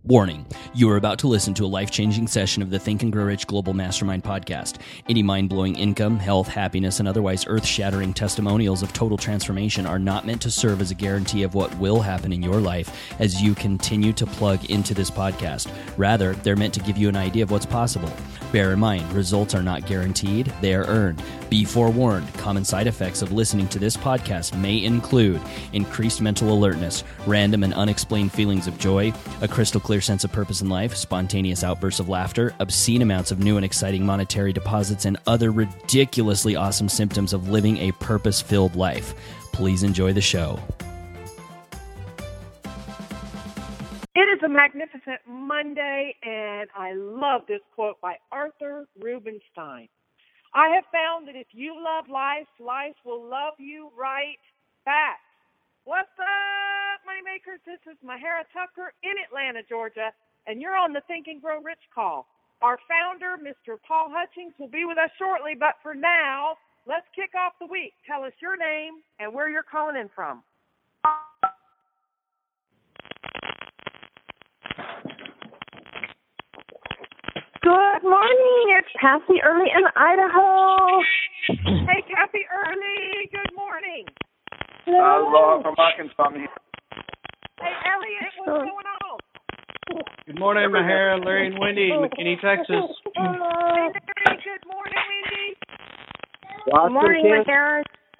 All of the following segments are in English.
Warning, you are about to listen to a life-changing session of the Think and Grow Rich Global Mastermind podcast. Any mind-blowing income, health, happiness, and otherwise earth-shattering testimonials of total transformation are not meant to serve as a guarantee of what will happen in your life as you continue to plug into this podcast. Rather, they're meant to give you an idea of what's possible. Bear in mind, results are not guaranteed, they are earned. Be forewarned, common side effects of listening to this podcast may include increased mental alertness, random and unexplained feelings of joy, a crystal clear sense of purpose in life, spontaneous outbursts of laughter, obscene amounts of new and exciting monetary deposits, and other ridiculously awesome symptoms of living a purpose-filled life. Please enjoy the show. It is a magnificent Monday, and I love this quote by Arthur Rubinstein. I have found that if you love life, life will love you right back. What's up, Moneymakers? This is Mahara Tucker in Atlanta, Georgia, and you're on the Think and Grow Rich call. Our founder, Mr. Paul Hutchings, will be with us shortly, but for now, let's kick off the week. Tell us your name and where you're calling in from. Good morning. It's Kathy Early in Idaho. Hey, Kathy Early. Good morning. Laura from Arkansas. Hey, Elliot. What's going on? Good morning, Mahara, Larry, and Wendy, McKinney, Texas. Hey, Larry. Good morning, Wendy. Good morning, Mahara.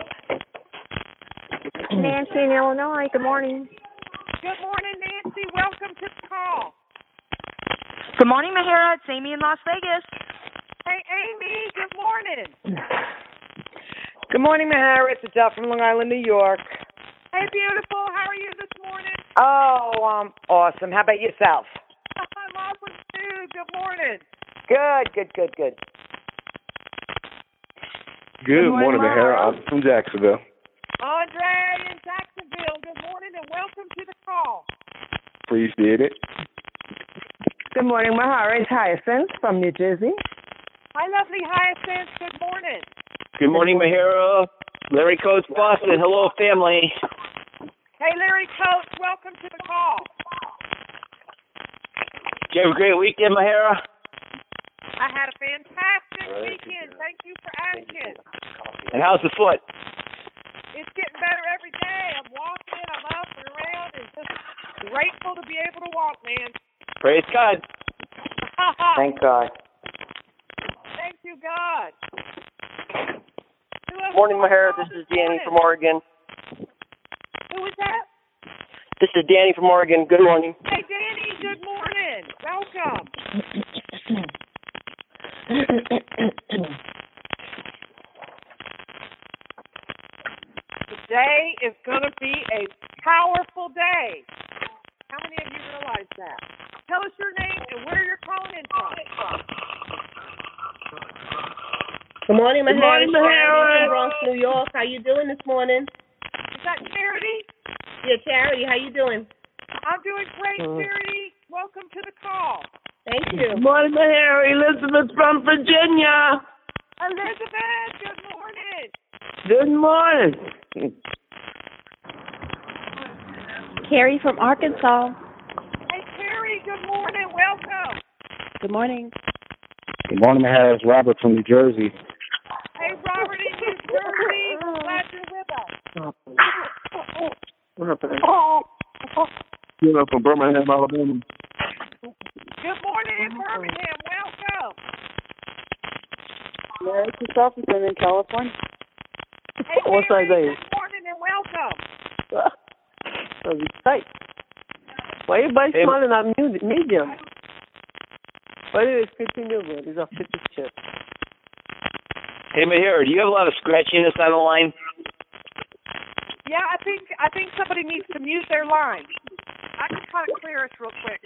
Nancy in Illinois. Good morning. Good morning, Nancy. Welcome to the call. Good morning, Mahara. It's Amy in Las Vegas. Hey, Amy. Good morning. Good morning, Mahara. It's Adele from Long Island, New York. Hey, beautiful. How are you this morning? Oh, awesome. How about yourself? I'm awesome, too. Good morning. Good. Good morning, Mahara. I'm from Jacksonville. Andre in Jacksonville. Good morning and welcome to the call. Appreciate it. Good morning, Mahara. It's Hyacinth from New Jersey. Hi, lovely Hyacinth. Good morning. Good morning, Mahara. Larry Coates, Boston. Hello, family. Hey, Larry Coates. Welcome to the call. Did you have a great weekend, Mahara? I had a fantastic weekend. Thank you for asking. And how's the foot? It's getting better every day. I'm walking. I'm up and around and just grateful to be able to walk, man. Praise God. Thank God. Thank you, God. Morning, Mahara. This is Danny from Oregon. Who is that? This is Danny from Oregon. Good morning. Hey, Danny. Good morning. Welcome. Today is going to be a powerful day. How many of you realize that? Tell us your name and where you're calling in from. Good morning, Mahara. Good morning, Mahara. From Bronx, New York. How you doing this morning? Is that Charity? Yeah, Charity. How you doing? I'm doing great, Charity. Welcome to the call. Thank you. Good morning, Mahara. Elizabeth from Virginia. Elizabeth, good morning. Good morning. Carrie from Arkansas. Hey, Carrie, good morning. Welcome. Good morning. Good morning, Mahara. It's Robert from New Jersey. Hey, Robert in New Jersey. Glad you're with us. What up, man? Good up from Birmingham, Alabama. Good morning in Birmingham. Welcome. Mary Christopherson in California. Hey, What's Mary, that name? good morning and welcome. Why everybody smiling at medium? But anyways, continue, man. These are 50 chips. Hey, Mahara, do you have a lot of scratchiness on the line? Yeah, I think somebody needs to mute their line. I can try to clear us real quick.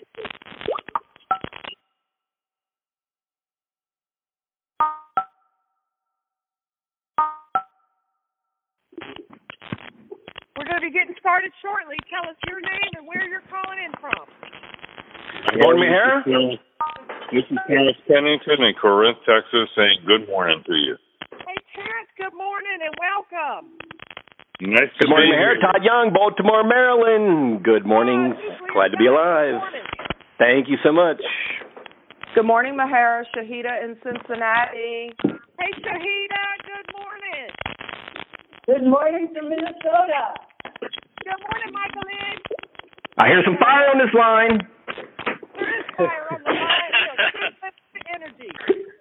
We're going to be getting started shortly. Tell us your name and where you're calling in from. Good morning, Mahara. This is Terrence Pennington in Corinth, Texas, saying good morning to you. Hey, Terrence, good morning and welcome. Nice Good to morning, be Mahara. here. Todd Young, Baltimore, Maryland. Good morning. Glad to be alive. Thank you so much. Good morning, Mahara. Shahida in Cincinnati. Hey, Shahida, good morning. Good morning from Minnesota. Good morning, Michael Lynn. I hear some fire on this line. There is fire on the line. Keep energy.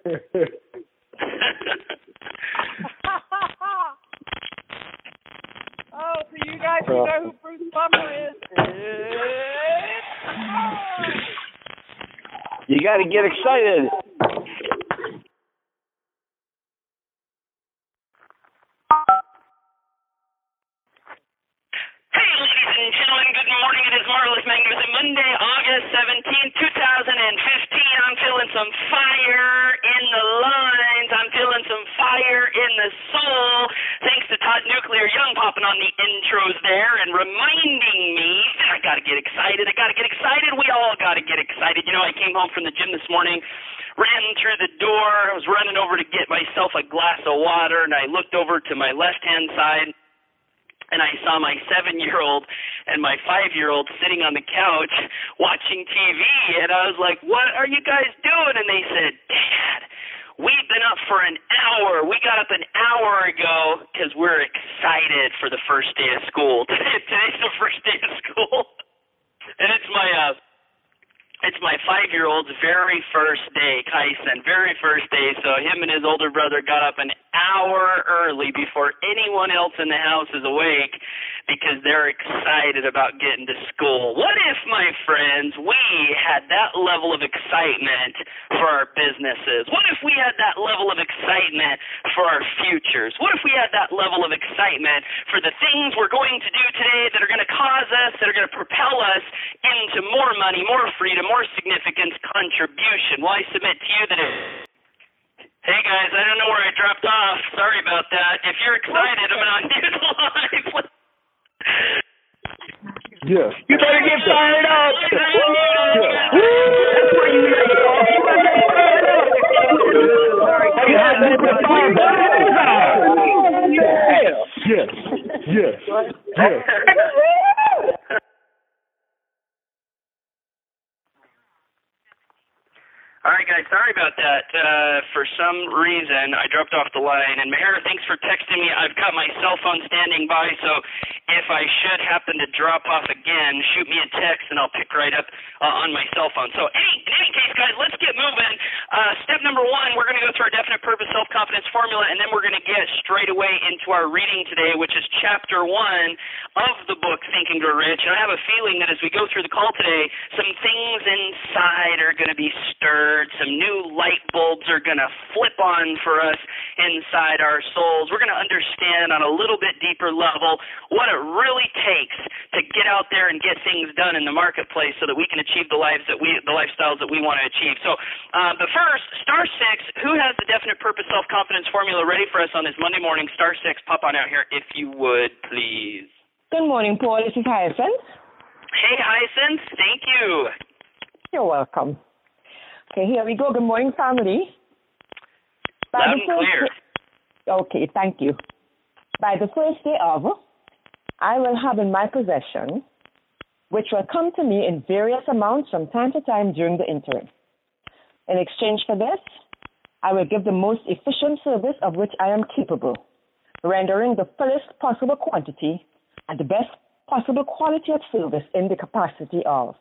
Oh, for you guys who know who Bruce Bummer is, You got to get excited. Hey, ladies and gentlemen, good morning. It is Marvelous Magnificent Monday, August 17th, 2015. I'm feeling some fire in the lines. I'm feeling some fire in the soul. Thanks to Todd Nuclear Young popping on the intros there and reminding me that I got to get excited. We all got to get excited. You know, I came home from the gym this morning, ran through the door. I was running over to get myself a glass of water, and I looked over to my left-hand side, and I saw my 7-year-old and my 5-year-old sitting on the couch watching TV, and I was like, what are you guys doing? And they said, Dad, we've been up for an hour. We got up an hour ago because we're excited for the first day of school. Today's the first day of school, and it's my 5-year-old's very first day, Kyson, very first day. So him and his older brother got up an hour early before anyone else in the house is awake because they're excited about getting to school. What if, my friends, we had that level of excitement for our businesses? What if we had that level of excitement for our futures? What if we had that level of excitement for the things we're going to do today that are going to cause us, that are going to propel us into more money, more freedom, more significance, contribution? Well, I submit to you that hey guys, I don't know where I dropped off. Sorry about that. If you're excited, I'm going to unmute the line. Yes. You better get fired up. Yes. All right, guys, sorry about that. For some reason, I dropped off the line. And Mahara, thanks for texting me. I've got my cell phone standing by, so if I should happen to drop off again, shoot me a text, and I'll pick right up on my cell phone. So in any case, guys, let's get moving. Step number one, we're going to go through our definite purpose self-confidence formula, and then we're going to get straight away into our reading today, which is Chapter 1 of the book, Think and Grow Rich. And I have a feeling that as we go through the call today, some things inside are going to be stirred. Some new light bulbs are going to flip on for us inside our souls. We're going to understand on a little bit deeper level what it really takes to get out there and get things done in the marketplace so that we can achieve the lifestyles that we want to achieve. So, but first, star 6, who has the definite purpose self-confidence formula ready for us on this Monday morning? Star 6, pop on out here if you would, please. Good morning, Paul. This is Hyacinth. Hey, Hyacinth. Thank you. You're welcome. Okay, here we go. Good morning, family. Loud and clear. Okay, thank you. By the first day of, I will have in my possession, which will come to me in various amounts from time to time during the interim. In exchange for this, I will give the most efficient service of which I am capable, rendering the fullest possible quantity and the best possible quality of service in the capacity of.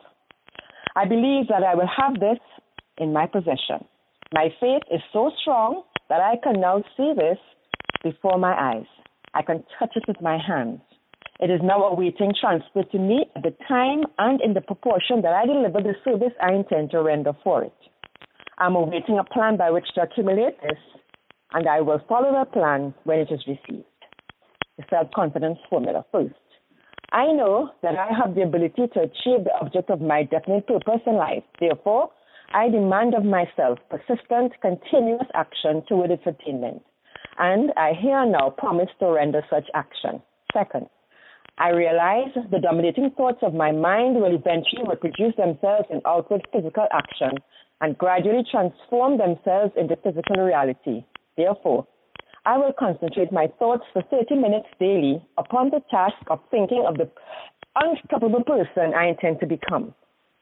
I believe that I will have this in my possession. My faith is so strong that I can now see this before my eyes. I can touch it with my hands. It is now awaiting transfer to me at the time and in the proportion that I deliver the service I intend to render for it. I'm awaiting a plan by which to accumulate this, and I will follow the plan when it is received. The self-confidence formula first. I know that I have the ability to achieve the object of my definite purpose in life. Therefore, I demand of myself persistent, continuous action toward its attainment, and I here now promise to render such action. Second, I realize the dominating thoughts of my mind will eventually reproduce themselves in outward physical action and gradually transform themselves into physical reality. Therefore, I will concentrate my thoughts for 30 minutes daily upon the task of thinking of the unstoppable person I intend to become.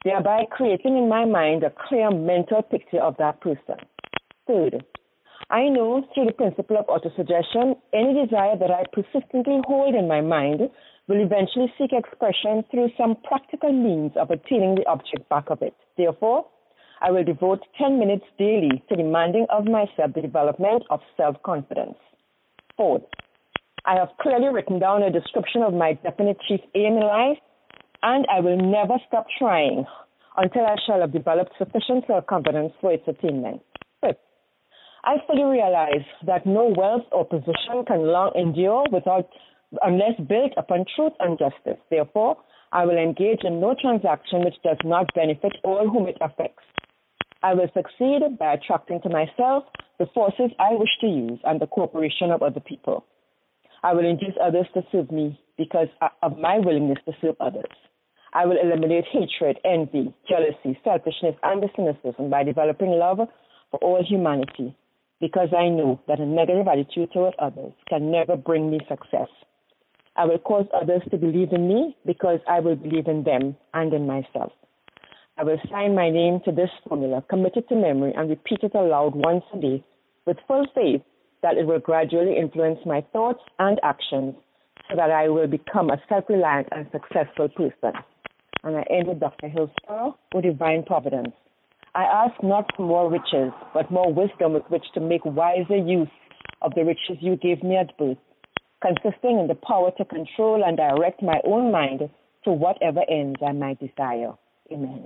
thereby creating in my mind a clear mental picture of that person. Third, I know through the principle of autosuggestion, any desire that I persistently hold in my mind will eventually seek expression through some practical means of attaining the object back of it. Therefore, I will devote 10 minutes daily to demanding of myself the development of self-confidence. Fourth, I have clearly written down a description of my definite chief aim in life, and I will never stop trying until I shall have developed sufficient self-confidence for its attainment. Fifth, I fully realize that no wealth or position can long endure unless built upon truth and justice. Therefore, I will engage in no transaction which does not benefit all whom it affects. I will succeed by attracting to myself the forces I wish to use and the cooperation of other people. I will induce others to serve me because of my willingness to serve others. I will eliminate hatred, envy, jealousy, selfishness, and cynicism by developing love for all humanity, because I know that a negative attitude toward others can never bring me success. I will cause others to believe in me because I will believe in them and in myself. I will sign my name to this formula, commit it to memory, and repeat it aloud once a day with full faith that it will gradually influence my thoughts and actions so that I will become a self-reliant and successful person. And I end with Dr. Hillsborough with divine providence. I ask not for more riches, but more wisdom with which to make wiser use of the riches you gave me at birth, consisting in the power to control and direct my own mind to whatever ends I might desire. Amen.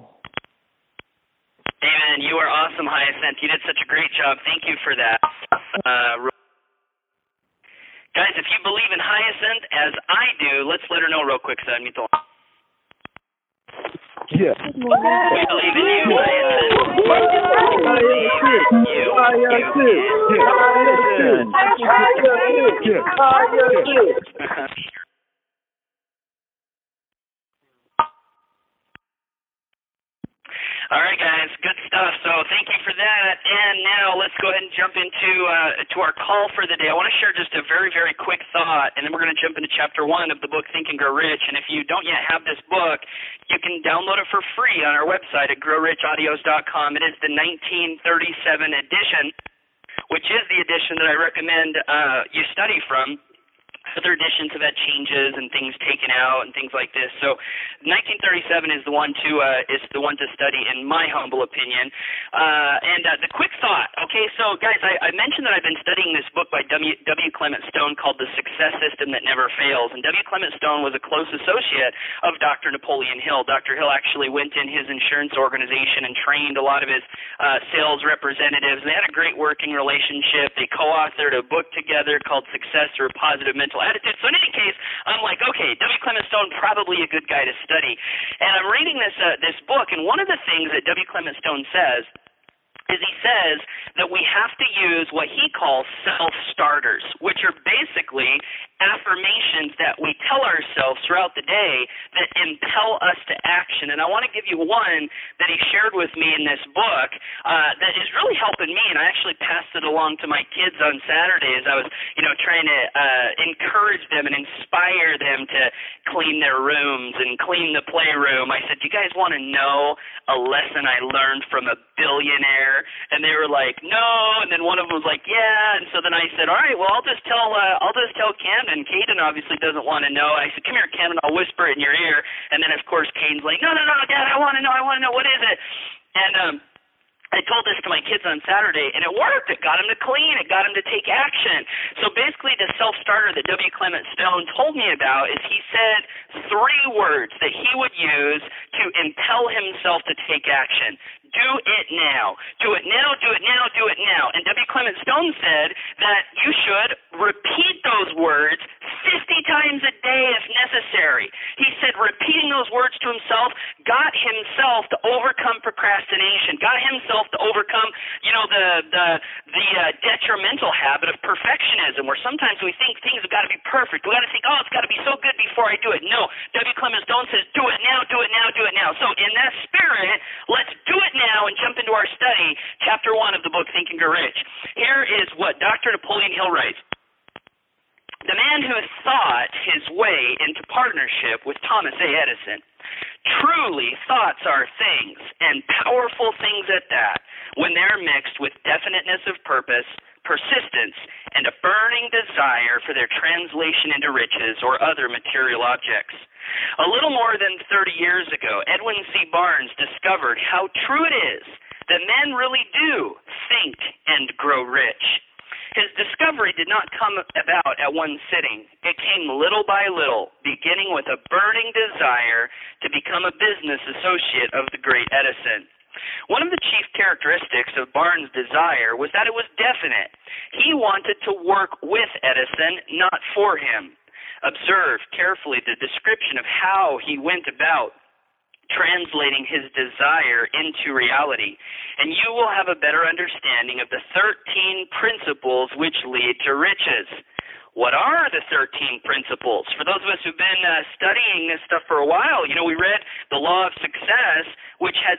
Amen. You are awesome, Hyacinth. You did such a great job. Thank you for that. Guys, if you believe in Hyacinth, as I do, let's let her know real quick, so I mute the line. Yeah. We believe in you, Hyacinth. All right, guys, good stuff. So thank you for that. And now let's go ahead and jump into our call for the day. I want to share just a very, very quick thought, and then we're going to jump into Chapter 1 of the book, Think and Grow Rich. And if you don't yet have this book, you can download it for free on our website at growrichaudios.com. It is the 1937 edition, which is the edition that I recommend you study from. Other editions have had changes and things taken out and things like this. So 1937 is the one to study, in my humble opinion. And the quick thought. Okay, so guys, I mentioned that I've been studying this book by W. Clement Stone called The Success System That Never Fails. And W. Clement Stone was a close associate of Dr. Napoleon Hill. Dr. Hill actually went in his insurance organization and trained a lot of his sales representatives. They had a great working relationship. They co-authored a book together called Success Through a Positive Mental Attitude. So in any case, I'm like, okay, W. Clement Stone, probably a good guy to study. And I'm reading this book, and one of the things that W. Clement Stone says is he says that we have to use what he calls self-starters, which are basically affirmations that we tell ourselves throughout the day that impel us to action. And I want to give you one that he shared with me in this book that is really helping me, and I actually passed it along to my kids on Saturday as I was, trying to encourage them and inspire them to clean their rooms and clean the playroom. I said, do you guys want to know a lesson I learned from a billionaire? And they were like, no. And then one of them was like, yeah. And so then I said, all right, well, I'll just tell Camden. Caden obviously doesn't want to know. I said, come here, Camden, I'll whisper it in your ear. And then, of course, Caden's like, no, Dad, I want to know. What is it? And I told this to my kids on Saturday, and it worked. It got them to clean. It got them to take action. So basically the self-starter that W. Clement Stone told me about is he said 3 words that he would use to impel himself to take action. Do it now. Do it now, do it now, do it now. And W. Clement Stone said that you should repeat those words 50 times a day if necessary. He said repeating those words to himself got himself to overcome procrastination, got himself to overcome, the detrimental habit of perfectionism, where sometimes we think things have got to be perfect. We got to think, it's got to be so good before I do it. No, W. Clement Stone says, do it now, do it now, do it now. So in that spirit, let's do it now and jump into our study, Chapter 1 of the book, Think and Grow Rich. Here is what Dr. Napoleon Hill writes. The man who thought his way into partnership with Thomas A. Edison Truly, thoughts are things, and powerful things at that, when they're mixed with definiteness of purpose, persistence, and a burning desire for their translation into riches or other material objects. A little more than 30 years ago, Edwin C. Barnes discovered how true it is that men really do think and grow rich. His discovery did not come about at one sitting. It came little by little, beginning with a burning desire to become a business associate of the great Edison. One of the chief characteristics of Barnes' desire was that it was definite. He wanted to work with Edison, not for him. Observe carefully the description of how he went about translating his desire into reality, and you will have a better understanding of the 13 principles which lead to riches. What are the 13 principles? For those of us who've been studying this stuff for a while, we read the Law of Success, which had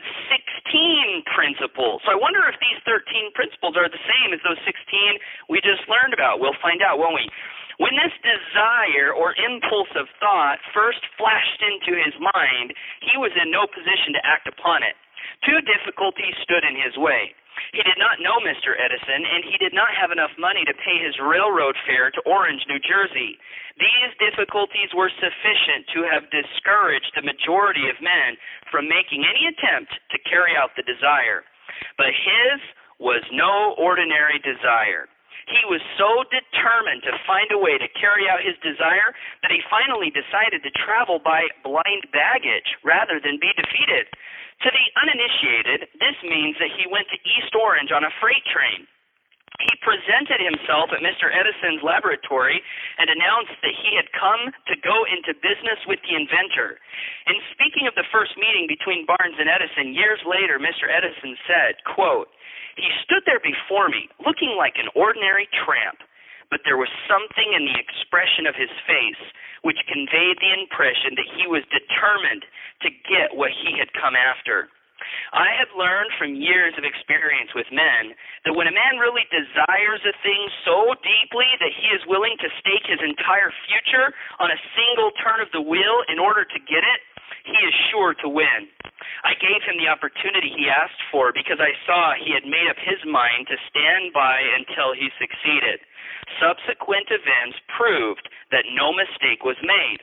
16 principles. So I wonder if these 13 principles are the same as those 16 we just learned about. We'll find out, won't we? When this desire or impulse of thought first flashed into his mind, he was in no position to act upon it. Two difficulties stood in his way. He did not know Mr. Edison, and he did not have enough money to pay his railroad fare to Orange, New Jersey. These difficulties were sufficient to have discouraged the majority of men from making any attempt to carry out the desire. But his was no ordinary desire. He was so determined to find a way to carry out his desire that he finally decided to travel by blind baggage rather than be defeated. To the uninitiated, this means that he went to East Orange on a freight train. He presented himself at Mr. Edison's laboratory and announced that he had come to go into business with the inventor. In speaking of the first meeting between Barnes and Edison years later, Mr. Edison said, quote, "He stood there before me, looking like an ordinary tramp, but there was something in the expression of his face which conveyed the impression that he was determined to get what he had come after." I have learned from years of experience with men that when a man really desires a thing so deeply that he is willing to stake his entire future on a single turn of the wheel in order to get it, he is sure to win. I gave him the opportunity he asked for because I saw he had made up his mind to stand by until he succeeded. Subsequent events proved that no mistake was made.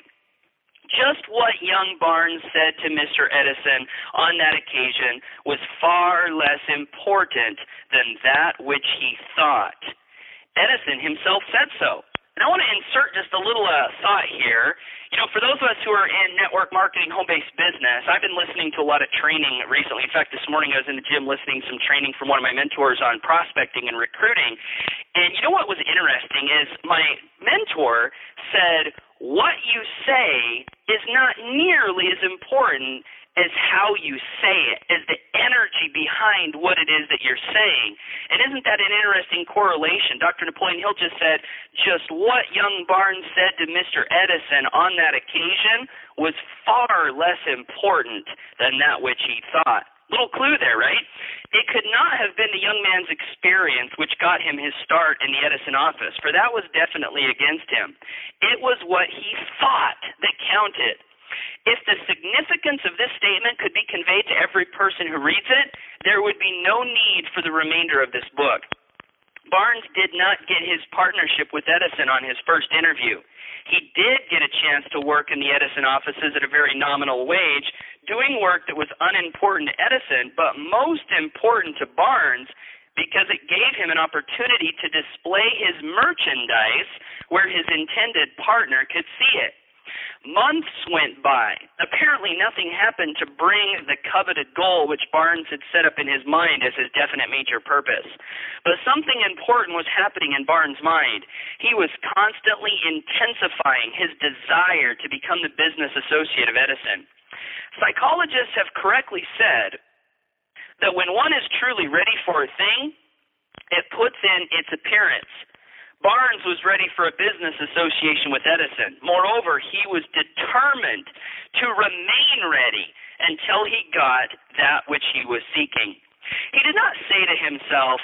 Just what young Barnes said to Mr. Edison on that occasion was far less important than that which he thought. Edison himself said so. And I want to insert just a little thought here. For those of us who are in network marketing, home-based business, I've been listening to a lot of training recently. In fact, this morning I was in the gym listening to some training from one of my mentors on prospecting and recruiting. And you know what was interesting is my mentor said, what you say is not nearly as important as how you say it, as the energy behind what it is that you're saying. And isn't that an interesting correlation? Dr. Napoleon Hill just said just what young Barnes said to Mr. Edison on that occasion was far less important than that which he thought. Little clue there, right? It could not have been the young man's experience which got him his start in the Edison office, for that was definitely against him. It was what he thought that counted. If the significance of this statement could be conveyed to every person who reads it, there would be no need for the remainder of this book. Barnes did not get his partnership with Edison on his first interview. He did get a chance to work in the Edison offices at a very nominal wage, doing work that was unimportant to Edison, but most important to Barnes because it gave him an opportunity to display his merchandise where his intended partner could see it. Months went by. Apparently nothing happened to bring the coveted goal which Barnes had set up in his mind as his definite major purpose. But something important was happening in Barnes' mind. He was constantly intensifying his desire to become the business associate of Edison. Psychologists have correctly said that when one is truly ready for a thing, it puts in its appearance. Barnes was ready for a business association with Edison. Moreover, he was determined to remain ready until he got that which he was seeking. He did not say to himself,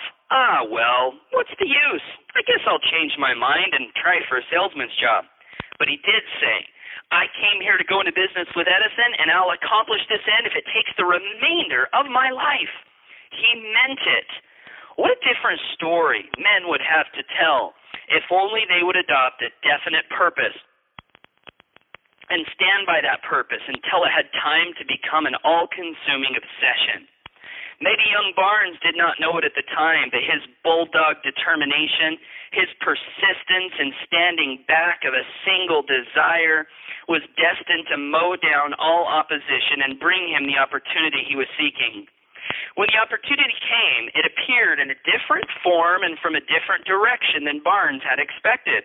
well, what's the use? I guess I'll change my mind and try for a salesman's job. But he did say, I came here to go into business with Edison, and I'll accomplish this end if it takes the remainder of my life. He meant it. What a different story men would have to tell if only they would adopt a definite purpose and stand by that purpose until it had time to become an all-consuming obsession. Maybe young Barnes did not know it at the time, but his bulldog determination, his persistence in standing back of a single desire was destined to mow down all opposition and bring him the opportunity he was seeking. When the opportunity came, it appeared in a different form and from a different direction than Barnes had expected.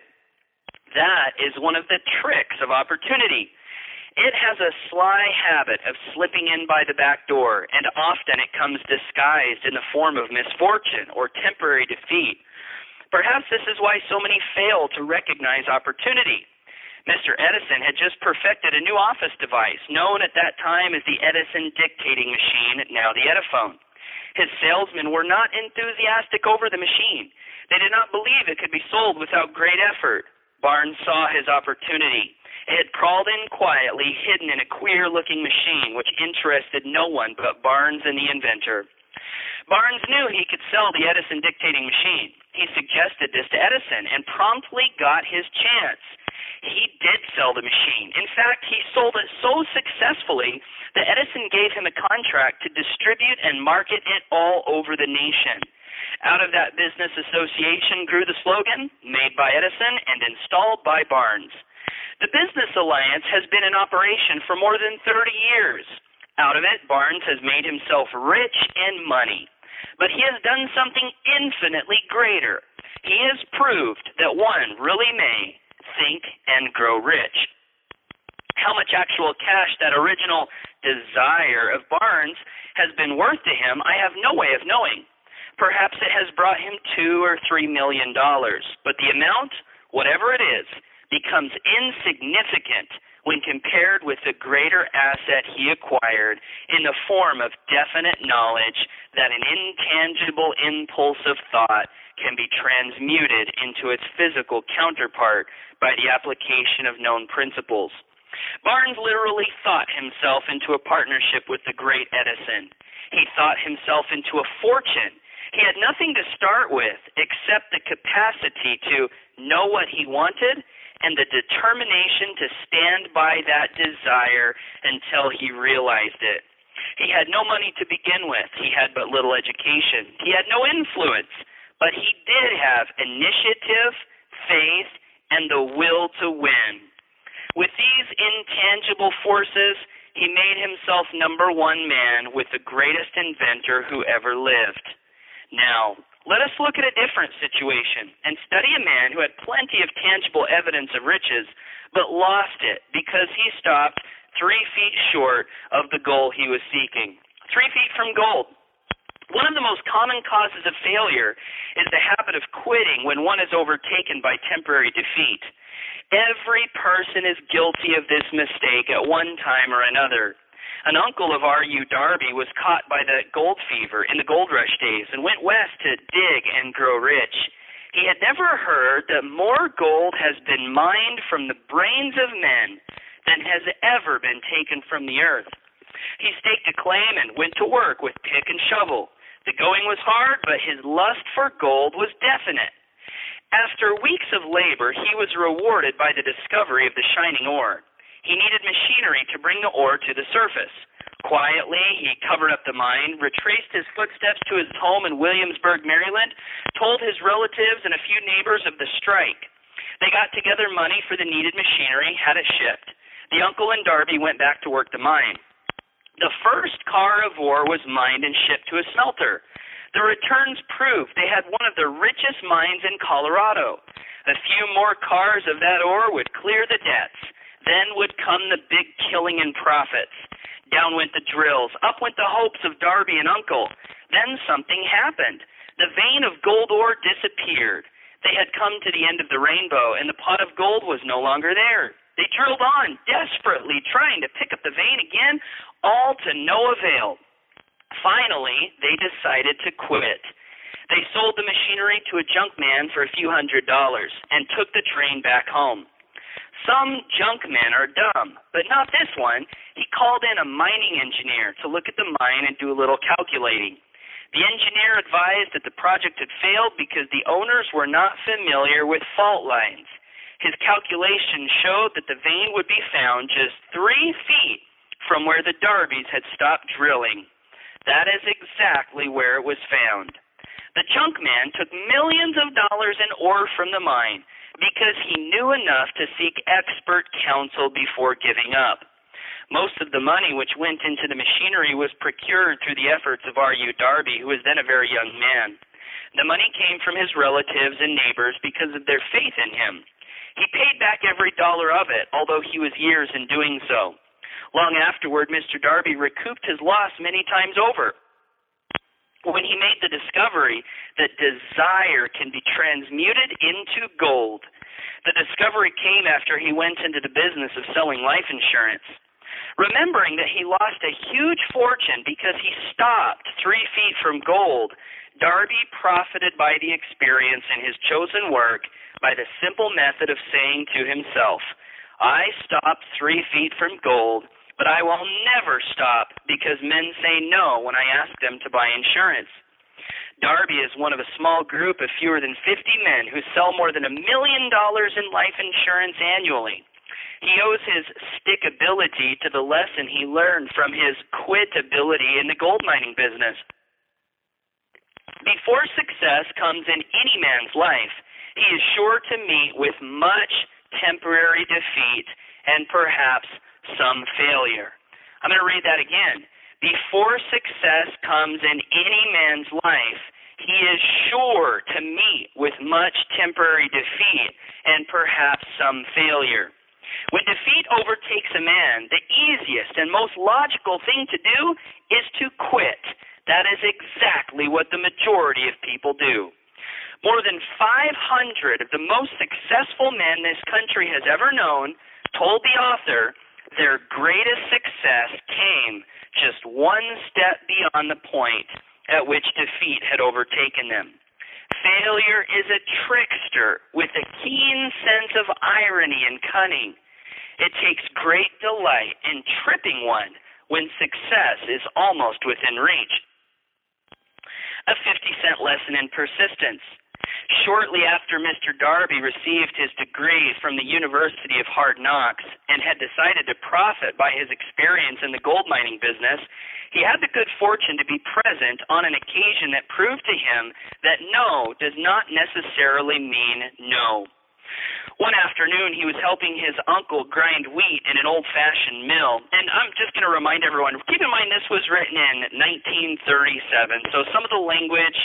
That is one of the tricks of opportunity. It has a sly habit of slipping in by the back door, and often it comes disguised in the form of misfortune or temporary defeat. Perhaps this is why so many fail to recognize opportunity. Mr. Edison had just perfected a new office device, known at that time as the Edison dictating machine, now the Ediphone. His salesmen were not enthusiastic over the machine. They did not believe it could be sold without great effort. Barnes saw his opportunity. It had crawled in quietly, hidden in a queer-looking machine which interested no one but Barnes and the inventor. Barnes knew he could sell the Edison dictating machine. He suggested this to Edison and promptly got his chance. He did sell the machine. In fact, he sold it so successfully that Edison gave him a contract to distribute and market it all over the nation. Out of that business association grew the slogan, made by Edison and installed by Barnes. The business alliance has been in operation for more than 30 years. Out of it, Barnes has made himself rich in money. But he has done something infinitely greater. He has proved that one really may think and grow rich. How much actual cash that original desire of Barnes has been worth to him, I have no way of knowing. Perhaps it has brought him $2 or $3 million, but the amount, whatever it is, becomes insignificant when compared with the greater asset he acquired in the form of definite knowledge that an intangible impulse of thought can be transmuted into its physical counterpart by the application of known principles. Barnes literally thought himself into a partnership with the great Edison. He thought himself into a fortune. He had nothing to start with except the capacity to know what he wanted and the determination to stand by that desire until he realized it. He had no money to begin with. He had but little education. He had no influence, but he did have initiative, faith, and the will to win. With these intangible forces, he made himself number one man with the greatest inventor who ever lived. Now, let us look at a different situation and study a man who had plenty of tangible evidence of riches, but lost it because he stopped 3 feet short of the goal he was seeking. 3 feet from gold. One of the most common causes of failure is the habit of quitting when one is overtaken by temporary defeat. Every person is guilty of this mistake at one time or another. An uncle of R.U. Darby was caught by the gold fever in the gold rush days and went west to dig and grow rich. He had never heard that more gold has been mined from the brains of men than has ever been taken from the earth. He staked a claim and went to work with pick and shovel. The going was hard, but his lust for gold was definite. After weeks of labor, he was rewarded by the discovery of the shining ore. He needed machinery to bring the ore to the surface. Quietly, he covered up the mine, retraced his footsteps to his home in Williamsburg, Maryland, told his relatives and a few neighbors of the strike. They got together money for the needed machinery, had it shipped. The uncle and Darby went back to work the mine. The first car of ore was mined and shipped to a smelter. The returns proved they had one of the richest mines in Colorado. A few more cars of that ore would clear the debts. Then would come the big killing and profits. Down went the drills. Up went the hopes of Darby and Uncle. Then something happened. The vein of gold ore disappeared. They had come to the end of the rainbow, and the pot of gold was no longer there. They drilled on, desperately trying to pick up the vein again, all to no avail. Finally, they decided to quit. They sold the machinery to a junk man for a few $100s and took the train back home. Some junk men are dumb, but not this one. He called in a mining engineer to look at the mine and do a little calculating. The engineer advised that the project had failed because the owners were not familiar with fault lines. His calculations showed that the vein would be found just 3 feet from where the Darbys had stopped drilling. That is exactly where it was found. The junk man took millions of dollars in ore from the mine because he knew enough to seek expert counsel before giving up. Most of the money which went into the machinery was procured through the efforts of R.U. Darby, who was then a very young man. The money came from his relatives and neighbors because of their faith in him. He paid back every dollar of it, although he was years in doing so. Long afterward, Mr. Darby recouped his loss many times over. When he made the discovery that desire can be transmuted into gold. The discovery came after he went into the business of selling life insurance. Remembering that he lost a huge fortune because he stopped 3 feet from gold, Darby profited by the experience in his chosen work by the simple method of saying to himself, I stopped 3 feet from gold, but I will never stop because men say no when I ask them to buy insurance. Darby is one of a small group of fewer than 50 men who sell more than $1 million in life insurance annually. He owes his stickability to the lesson he learned from his quitability in the gold mining business. Before success comes in any man's life, he is sure to meet with much temporary defeat and perhaps some failure. I'm going to read that again. Before success comes in any man's life, he is sure to meet with much temporary defeat and perhaps some failure. When defeat overtakes a man, the easiest and most logical thing to do is to quit. That is exactly what the majority of people do. More than 500 of the most successful men this country has ever known told the author their greatest success came just one step beyond the point at which defeat had overtaken them. Failure is a trickster with a keen sense of irony and cunning. It takes great delight in tripping one when success is almost within reach. A 50-cent lesson in persistence. Shortly after Mr. Darby received his degree from the University of Hard Knocks and had decided to profit by his experience in the gold mining business, he had the good fortune to be present on an occasion that proved to him that no does not necessarily mean no. One afternoon, he was helping his uncle grind wheat in an old-fashioned mill. And I'm just going to remind everyone, keep in mind this was written in 1937, so some of the language,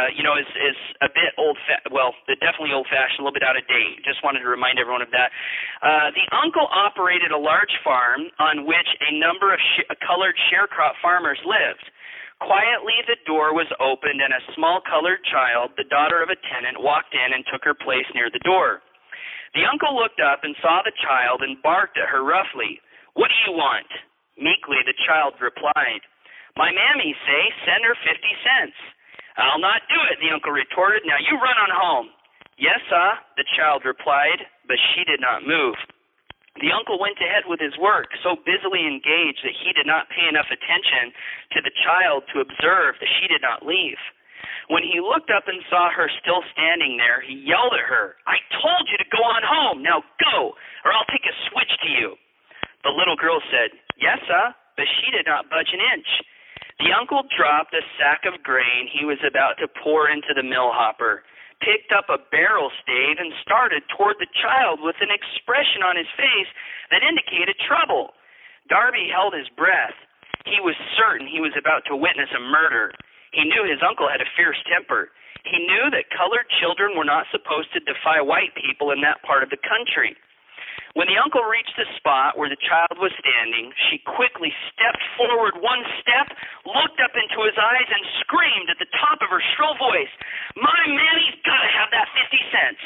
is a bit definitely old-fashioned, a little bit out of date. Just wanted to remind everyone of that. The uncle operated a large farm on which a number of colored sharecrop farmers lived. Quietly, the door was opened, and a small colored child, the daughter of a tenant, walked in and took her place near the door. The uncle looked up and saw the child and barked at her roughly. What do you want? Meekly, the child replied. My mammy say send her 50 cents. I'll not do it, the uncle retorted. Now you run on home. Yes, sir, the child replied, but she did not move. The uncle went ahead with his work, so busily engaged that he did not pay enough attention to the child to observe that she did not leave. When he looked up and saw her still standing there, he yelled at her, I told you to go on home. Now go, or I'll take a switch to you. The little girl said, yes, sir, but she did not budge an inch. The uncle dropped a sack of grain he was about to pour into the mill hopper, picked up a barrel stave, and started toward the child with an expression on his face that indicated trouble. Darby held his breath. He was certain he was about to witness a murder. He knew his uncle had a fierce temper. He knew that colored children were not supposed to defy white people in that part of the country. When the uncle reached the spot where the child was standing, she quickly stepped forward one step, looked up into his eyes, and screamed at the top of her shrill voice, My mammy's got to have that 50 cents.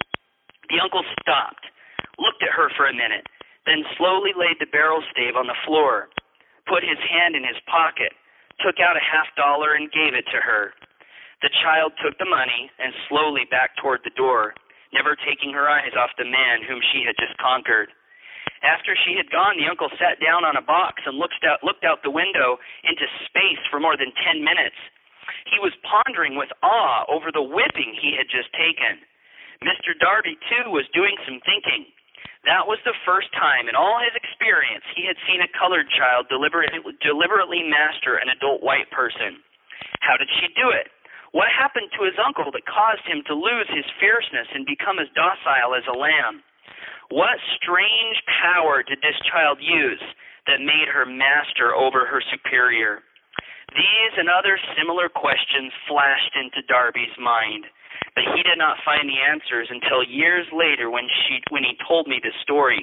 The uncle stopped, looked at her for a minute, then slowly laid the barrel stave on the floor, put his hand in his pocket, took out a $50 and gave it to her. The child took the money and slowly backed toward the door. never taking her eyes off the man whom she had just conquered. After she had gone, the uncle sat down on a box and looked out the window into space for more than 10 minutes. He was pondering with awe over the whipping he had just taken. Mr. Darby, too, was doing some thinking. That was the first time in all his experience he had seen a colored child deliberately master an adult white person. How did she do it? What happened to his uncle that caused him to lose his fierceness and become as docile as a lamb? What strange power did this child use that made her master over her superior? These and other similar questions flashed into Darby's mind, but he did not find the answers until years later when he told me the story.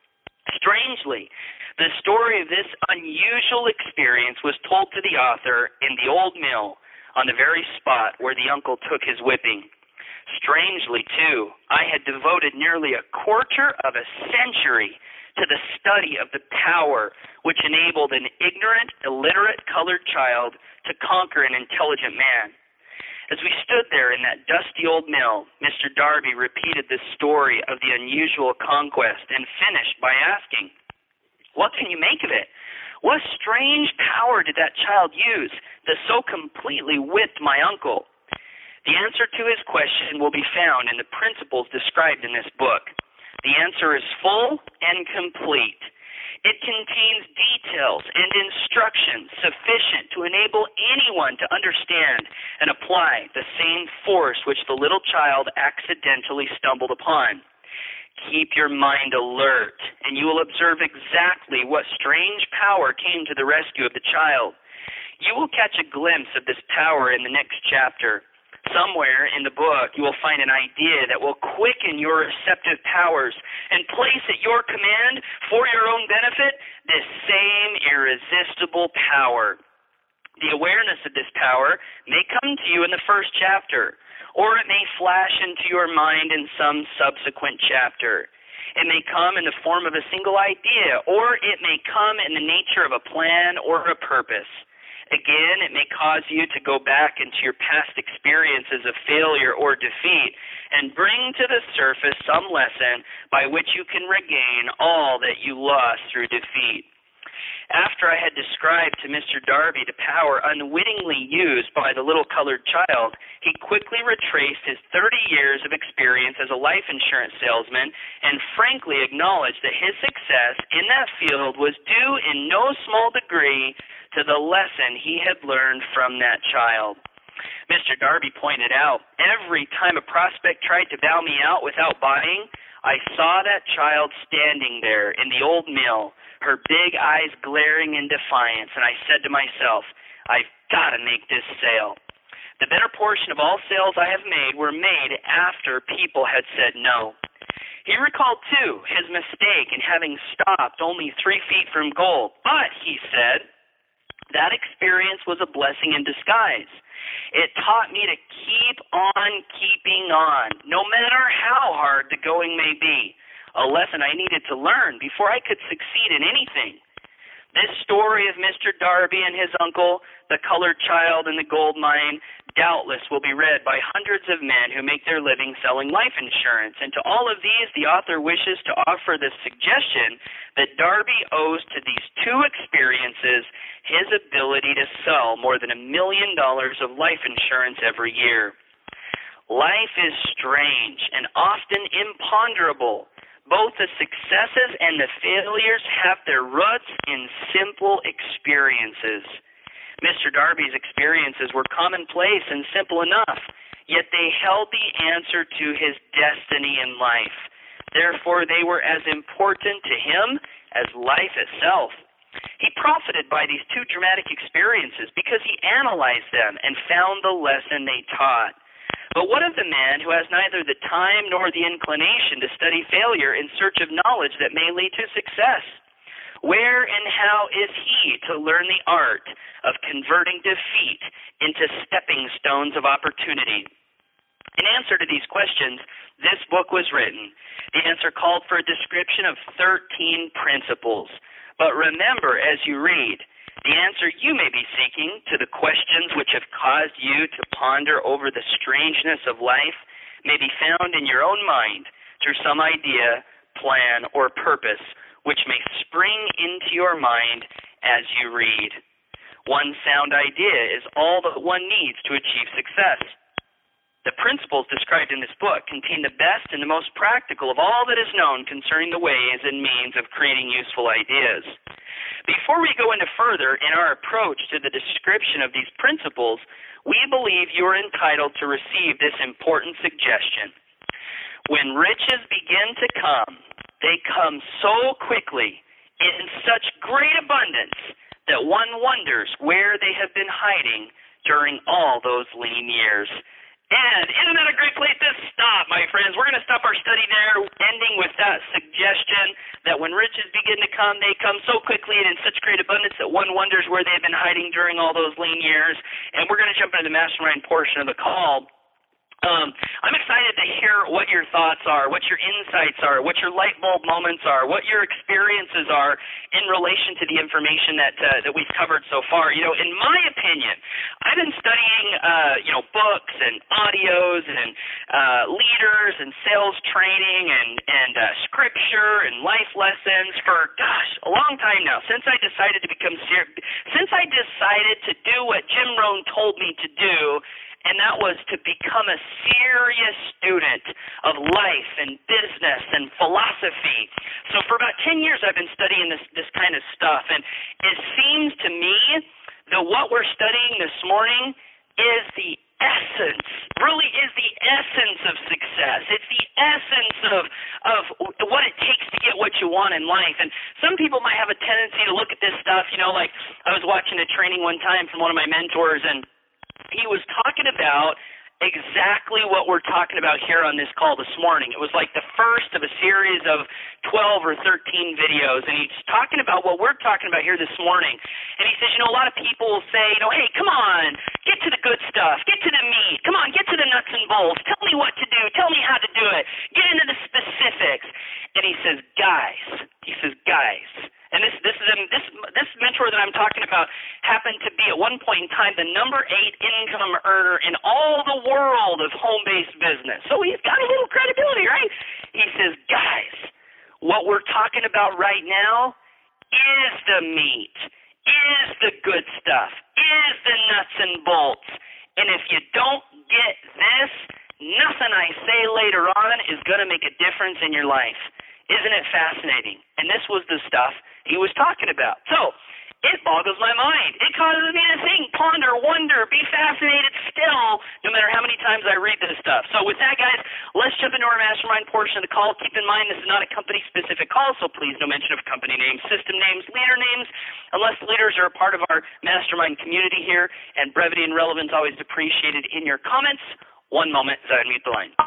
Strangely, the story of this unusual experience was told to the author in the old mill on the very spot where the uncle took his whipping. Strangely, too, I had devoted nearly a quarter of a century to the study of the power which enabled an ignorant, illiterate colored child to conquer an intelligent man. As we stood there in that dusty old mill, Mr. Darby repeated the story of the unusual conquest and finished by asking, "What can you make of it? What strange power did that child use that so completely whipped my uncle?" The answer to his question will be found in the principles described in this book. The answer is full and complete. It contains details and instructions sufficient to enable anyone to understand and apply the same force which the little child accidentally stumbled upon. Keep your mind alert, and you will observe exactly what strange power came to the rescue of the child. You will catch a glimpse of this power in the next chapter. Somewhere in the book, you will find an idea that will quicken your receptive powers and place at your command, for your own benefit, this same irresistible power. The awareness of this power may come to you in the first chapter, or it may flash into your mind in some subsequent chapter. It may come in the form of a single idea, or it may come in the nature of a plan or a purpose. Again, it may cause you to go back into your past experiences of failure or defeat and bring to the surface some lesson by which you can regain all that you lost through defeat. After I had described to Mr. Darby the power unwittingly used by the little colored child, he quickly retraced his 30 years of experience as a life insurance salesman and frankly acknowledged that his success in that field was due in no small degree to the lesson he had learned from that child. Mr. Darby pointed out, every time a prospect tried to bow me out without buying, I saw that child standing there in the old mill, her big eyes glaring in defiance, and I said to myself, I've got to make this sale. The better portion of all sales I have made were made after people had said no. He recalled, too, his mistake in having stopped only 3 feet from goal, but, he said, that experience was a blessing in disguise. It taught me to keep on keeping on, no matter how hard the going may be, a lesson I needed to learn before I could succeed in anything. This story of Mr. Darby and his uncle, the colored child in the gold mine, doubtless will be read by hundreds of men who make their living selling life insurance. And to all of these, the author wishes to offer the suggestion that Darby owes to these 2 experiences his ability to sell more than $1 million of life insurance every year. Life is strange and often imponderable. Both the successes and the failures have their roots in simple experiences. Mr. Darby's experiences were commonplace and simple enough, yet they held the answer to his destiny in life. Therefore, they were as important to him as life itself. He profited by these 2 dramatic experiences because he analyzed them and found the lesson they taught. But what of the man who has neither the time nor the inclination to study failure in search of knowledge that may lead to success? Where and how is he to learn the art of converting defeat into stepping stones of opportunity? In answer to these questions, this book was written. The answer called for a description of 13 principles. But remember, as you read, the answer you may be seeking to the questions which have caused you to ponder over the strangeness of life may be found in your own mind through some idea, plan, or purpose which may spring into your mind as you read. One sound idea is all that one needs to achieve success. The principles described in this book contain the best and the most practical of all that is known concerning the ways and means of creating useful ideas. Before we go into further in our approach to the description of these principles, we believe you are entitled to receive this important suggestion. When riches begin to come, they come so quickly, in such great abundance, that one wonders where they have been hiding during all those lean years. And isn't that a great place to stop, my friends? We're going to stop our study there, ending with that suggestion that when riches begin to come, they come so quickly and in such great abundance that one wonders where they've been hiding during all those lean years. And we're going to jump into the mastermind portion of the call. I'm excited to hear what your thoughts are, what your insights are, what your light bulb moments are, what your experiences are in relation to the information that we've covered so far. You know, in my opinion, I've been studying, books and audios and leaders and sales training and scripture and life lessons for, a long time now, since I decided to since I decided to do what Jim Rohn told me to do, and that was to become a serious student of life and business and philosophy. So for about 10 years I've been studying this kind of stuff, and it seems to me that what we're studying this morning is the essence, really is the essence of success. It's the essence of what it takes to get what you want in life. And some people might have a tendency to look at this stuff, like I was watching a training one time from one of my mentors, and he was talking about exactly what we're talking about here on this call this morning. It was like the first of a series of 12 or 13 videos, and he's talking about what we're talking about here this morning. And he says, a lot of people will say, hey, come on, get to the good stuff, get to the meat, come on, get to the nuts and bolts, tell me what to do, tell me how to do it, get into the specifics. And he says, guys, and this mentor that I'm talking about happened to be at one point in time the number 8 income earner in all the world of home-based business. So he's got a little credibility, right? He says, guys, what we're talking about right now is the meat, is the good stuff, is the nuts and bolts. And if you don't get this, nothing I say later on is going to make a difference in your life. Isn't it fascinating? And this was the stuff he was talking about. So it boggles my mind. It causes me to think, ponder, wonder, be fascinated still, no matter how many times I read this stuff. So with that, guys, let's jump into our mastermind portion of the call. Keep in mind this is not a company-specific call, so please no mention of company names, system names, leader names, unless the leaders are a part of our mastermind community here, and brevity and relevance always appreciated in your comments. One moment as I unmute the line.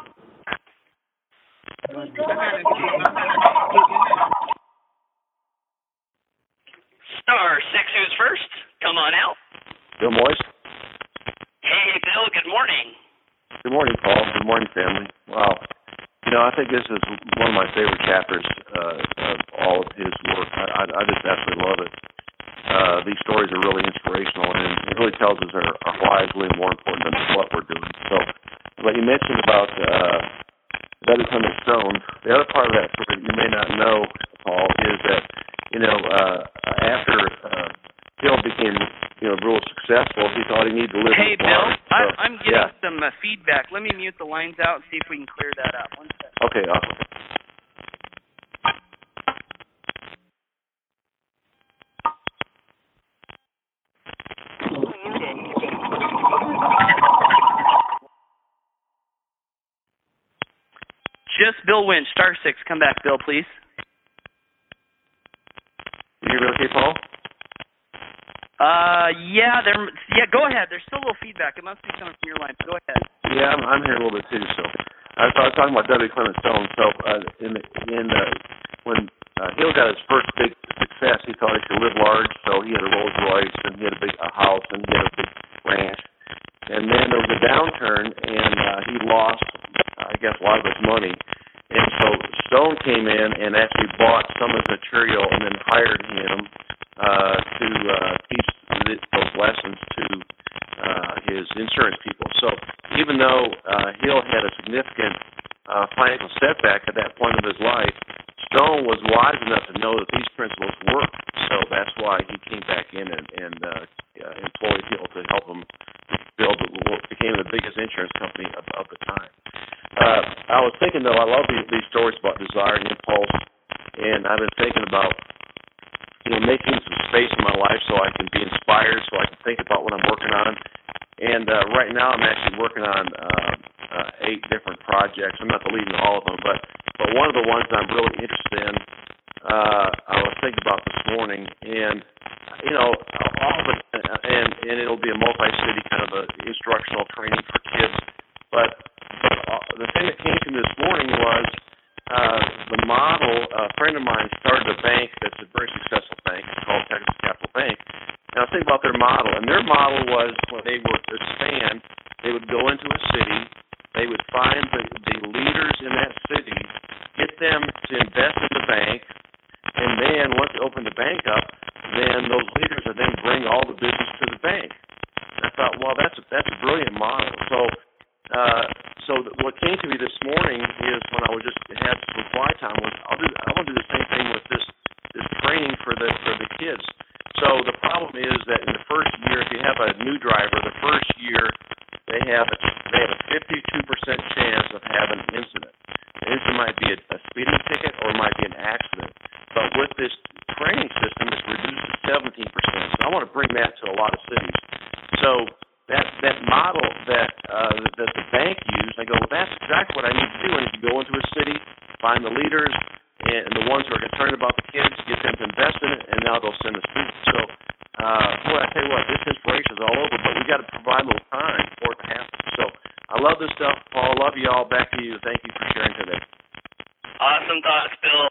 Star 6, who's first? Come on out. Bill Moyes. Hey, Bill, good morning. Good morning, Paul. Good morning, family. Wow. I think this is one of my favorite chapters of all of his work. I just absolutely love it. These stories are really inspirational, and it really tells us our why is really more important than what we're doing. So, what you mentioned about Betty Clement Stone, the other part of that story you may not know, Paul, is that after Bill became real successful, he thought he needed to live. Hey, Bill, I'm getting some feedback. Let me mute the lines out and see if we can clear that up. One second. Okay, awesome. Just Bill Winch, star 6. Come back, Bill, please. Can you hear me okay, Paul? Go ahead. There's still a little feedback. It must be coming from your line. Go ahead. Yeah, I'm here a little bit too. So I was talking about W. Clement Stone. So when Hill got his first big success, he thought he could live large. So he had a Rolls Royce, and he had a house, and he had a big ranch. And then there was a downturn, and he lost, I guess, a lot of his money. And so Stone came in and actually bought some of the material and then hired him to teach those lessons to his insurance people. So he even though Hill had a significant financial setback at that point of his life, Stone was wise enough to know that these principles worked. So that's why he came back in and employed Hill to help him build what became the biggest insurance company of the time. I was thinking, though, I love these stories about desire and impulse, and I've been thinking about making some space in my life so I can be inspired, so I can think about what I'm working on. And right now I'm actually working on 8 different projects. I'm not the lead in all of them, but one of the ones I'm really interested in, I was thinking about this morning, and all of it, and it'll be a multi-city kind of a instructional training for kids. But the thing that came to me this morning was the model. A friend of mine started a bank that's a very successful bank. It's called Texas Capital Bank. And I was thinking about their model, and their model was when they would expand, they would go into a city, they would find the leaders in that city, get them to invest in the bank, and then once they open the bank up, then those leaders would then bring all the business to the bank. And I thought, well, that's a brilliant model. So what came to me this morning is when I was just had some quiet time was I want to do the same thing with this training for the kids. So the problem is that in the first year, if you have a new driver, the first year they have a 52% chance of having an incident. The incident might be a speeding ticket or it might be an accident. But with this training system, it's reduced to 17%. So I want to bring that to a lot of cities. So that model that the bank used, I go, well, that's exactly what I need to do. I need to go into a city, find the leaders and the ones who are concerned about the kids, get them to invest in it, and now they'll send the students. So, boy, I tell you what, this inspiration is all over, but we got to provide a little time for it to happen. So I love this stuff. Paul, I love you all. Back to you. Thank you for sharing today. Awesome thoughts, Bill.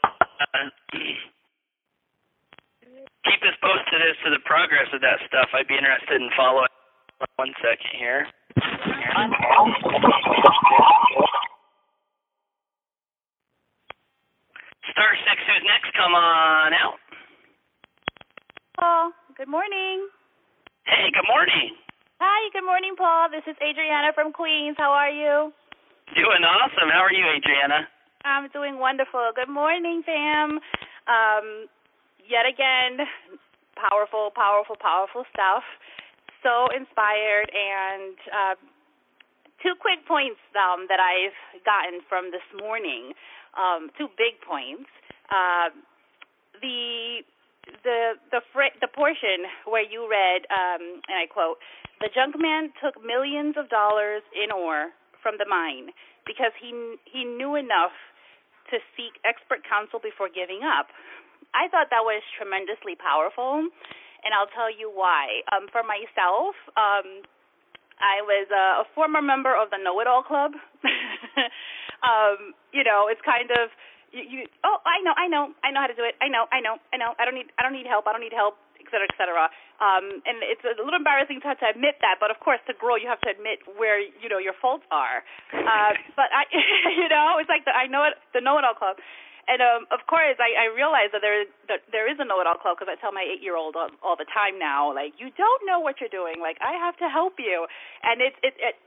Keep us posted as to the progress of that stuff. I'd be interested in following. 1 second here. Star 6, who's next? Come on out. Paul, good morning. Hey, good morning. Hi, good morning, Paul. This is Adriana from Queens. How are you? Doing awesome. How are you, Adriana? I'm doing wonderful. Good morning, fam. Yet again, powerful stuff. So inspired, and 2 quick points that I've gotten from this morning. 2 big points. The portion where you read, and I quote, "The junk man took millions of dollars in ore from the mine because he knew enough to seek expert counsel before giving up." I thought that was tremendously powerful. And I'll tell you why. For myself, I was a former member of the Know-It-All Club. It's kind of I know how to do it. I know. I don't need help, et cetera. And it's a little embarrassing to have to admit that, but of course, to grow, you have to admit where your faults are. But I, it's like the Know-It-All Club. And of course, I realize that there is a Know-It-All Club, because I tell my 8-year-old all the time now, like, you don't know what you're doing. Like, I have to help you. And it's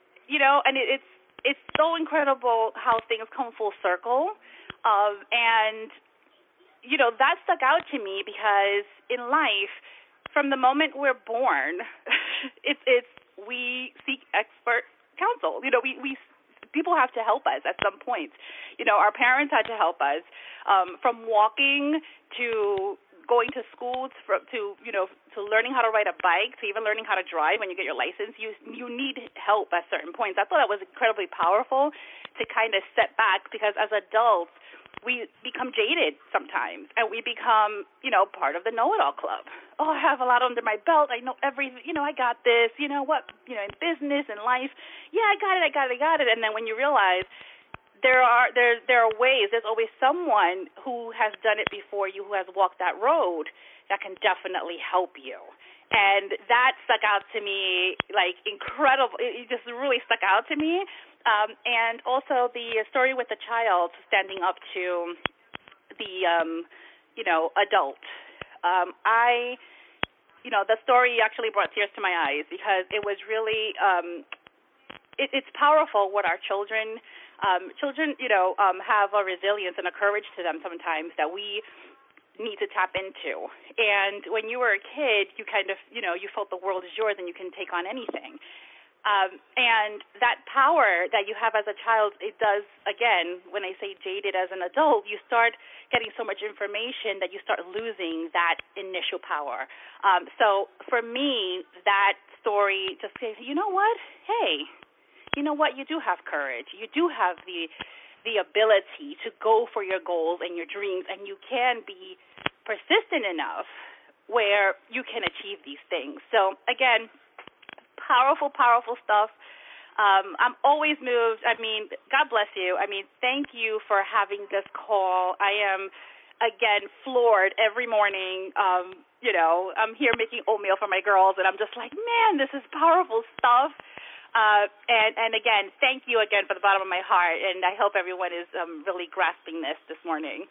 so incredible how things come full circle. And that stuck out to me because in life, from the moment we're born, we seek expert counsel. People have to help us at some point. Our parents had to help us, from walking to going to school to learning how to ride a bike, to even learning how to drive when you get your license. You need help at certain points. I thought that was incredibly powerful to kind of step back, because as adults, we become jaded sometimes, and we become, part of the Know-It-All Club. Oh, I have a lot under my belt. I know everything. I got this. In business and life. Yeah, I got it. And then when you realize there are ways, there's always someone who has done it before you, who has walked that road, that can definitely help you. And that stuck out to me like incredible. It just really stuck out to me. And also the story with the child standing up to the, adult. The story actually brought tears to my eyes, because it was really it's powerful what our children, have a resilience and a courage to them sometimes that we need to tap into. And when you were a kid, you kind of, you felt the world is yours and you can take on anything. And that power that you have as a child, it does, again, when I say jaded as an adult, you start getting so much information that you start losing that initial power. So for me, that story just says, you know what? Hey, you know what? You do have courage. You do have the ability to go for your goals and your dreams, and you can be persistent enough where you can achieve these things. So, again, powerful, powerful stuff. I'm always moved. I mean, God bless you. I mean, thank you for having this call. I am, again, floored every morning. I'm here making oatmeal for my girls, and I'm just like, man, this is powerful stuff. And again, thank you again from the bottom of my heart, and I hope everyone is really grasping this morning.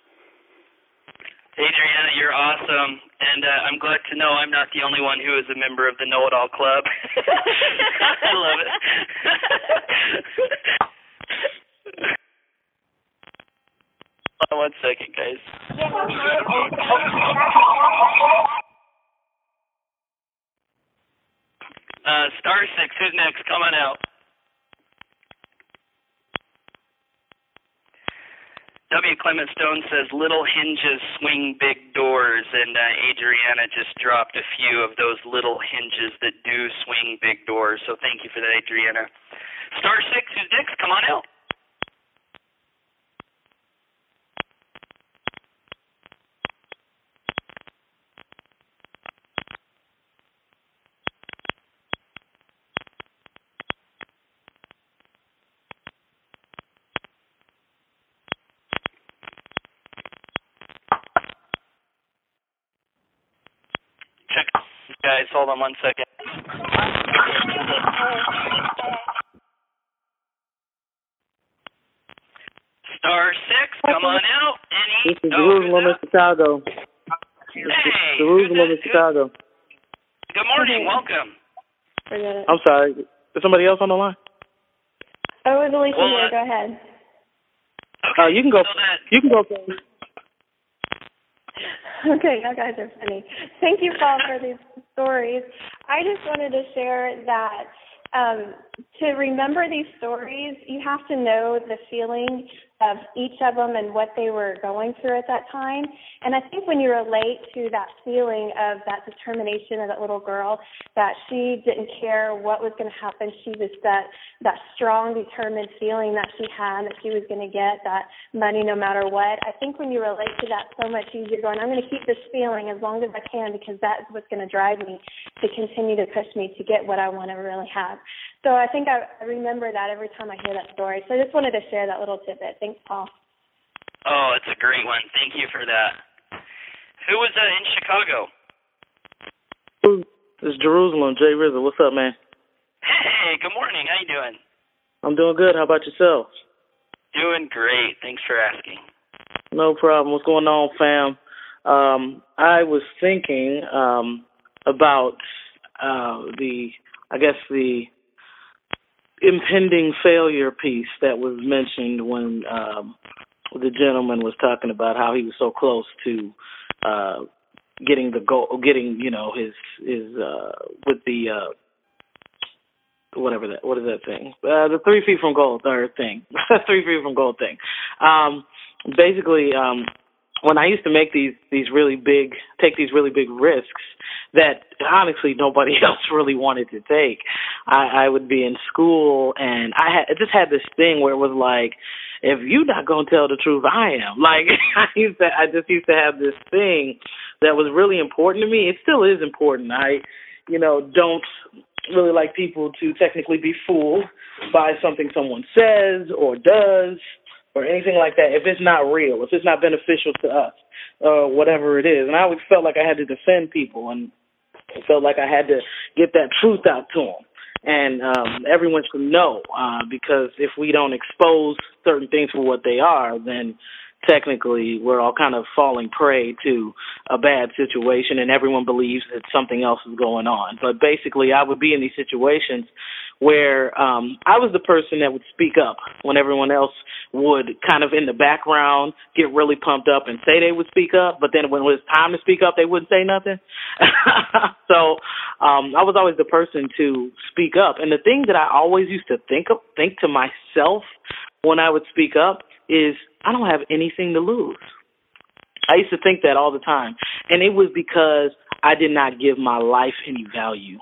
Adriana, you're awesome, and I'm glad to know I'm not the only one who is a member of the Know-It-All Club. I love it. Hold on 1 second, guys. Star 6, who's next? Come on out. W. Clement Stone says, little hinges swing big doors, and Adriana just dropped a few of those little hinges that do swing big doors, so thank you for that, Adriana. Star 6, who's next? Come on out. Guys, hold on 1 second. Star 6, come on out. This is Jerusalem in Chicago. Hey, Jerusalem in Chicago. Good morning, welcome. I'm sorry. Is somebody else on the line? Oh, it was Alicia here. Go ahead. Okay, you can go. You can go. Okay, you guys are funny. Thank you, Paul, for these stories. I just wanted to share that to remember these stories, you have to know the feeling of each of them and what they were going through at that time. And I think when you relate to that feeling of that determination of that little girl, that she didn't care what was going to happen, she was that strong, determined feeling that she had, that she was going to get that money no matter what. I think when you relate to that so much easier, going, I'm going to keep this feeling as long as I can, because that's what's going to drive me to continue to push me to get what I want to really have. So I think I remember that every time I hear that story. So I just wanted to share that little tidbit. Thanks, Paul. Oh, it's a great one. Thank you for that. Who was in Chicago? It's Jerusalem, Jay Rizzo. What's up, man? Hey, good morning. How you doing? I'm doing good. How about yourself? Doing great. Thanks for asking. No problem. What's going on, fam? I was thinking about the impending failure piece that was mentioned when the gentleman was talking about how he was so close to getting the goal, his with the what is that thing? The 3 feet from goal thing. 3 feet from goal thing. Basically, when I used to make these really big risks that honestly nobody else really wanted to take, I would be in school and I just had this thing where it was like, if you're not gonna tell the truth, I am. Like I just used to have this thing that was really important to me. It still is important. I don't really like people to technically be fooled by something someone says or does or anything like that if it's not real, if it's not beneficial to us, whatever it is. And I always felt like I had to defend people, and I felt like I had to get that truth out to them. And everyone should know, because if we don't expose certain things for what they are, then technically we're all kind of falling prey to a bad situation, and everyone believes that something else is going on. But basically I would be in these situations where I was the person that would speak up when everyone else would kind of in the background get really pumped up and say they would speak up, but then when it was time to speak up, they wouldn't say nothing. So I was always the person to speak up. And the thing that I always used to think to myself when I would speak up is, I don't have anything to lose. I used to think that all the time. And it was because I did not give my life any value.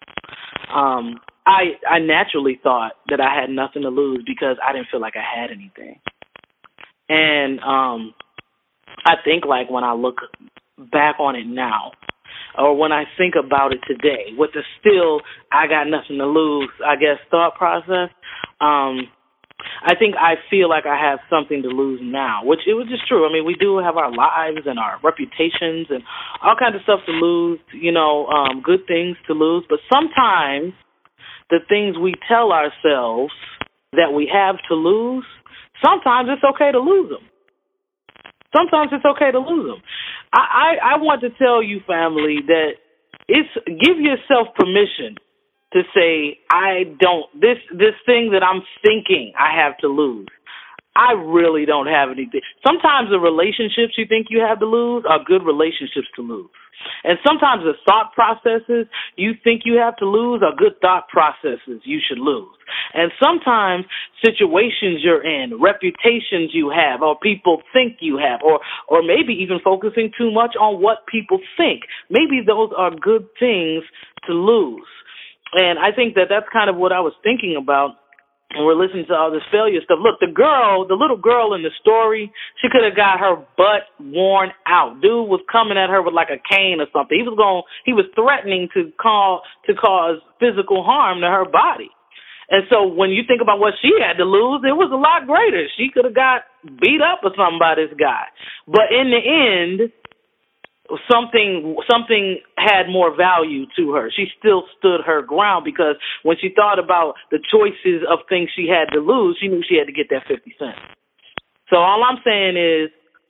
I naturally thought that I had nothing to lose because I didn't feel like I had anything. And I think like when I look back on it now, or when I think about it today, with the still I got nothing to lose, I guess, thought process, I think I feel like I have something to lose now, which it was just true. I mean, we do have our lives and our reputations and all kinds of stuff to lose, good things to lose. But sometimes the things we tell ourselves that we have to lose, sometimes it's okay to lose them. Sometimes it's okay to lose them. I want to tell you, family, that give yourself permission to say, this thing that I'm thinking I have to lose, I really don't have anything. Sometimes the relationships you think you have to lose are good relationships to lose. And sometimes the thought processes you think you have to lose are good thought processes you should lose. And sometimes situations you're in, reputations you have, or people think you have, or maybe even focusing too much on what people think, maybe those are good things to lose. And I think that that's kind of what I was thinking about when we're listening to all this failure stuff. Look, the little girl in the story, she could have got her butt worn out. Dude was coming at her with like a cane or something. He was threatening to cause physical harm to her body. And so when you think about what she had to lose, it was a lot greater. She could have got beat up or something by this guy. But in the end, something had more value to her. She still stood her ground because when she thought about the choices of things she had to lose, she knew she had to get that 50 cents. So all I'm saying is,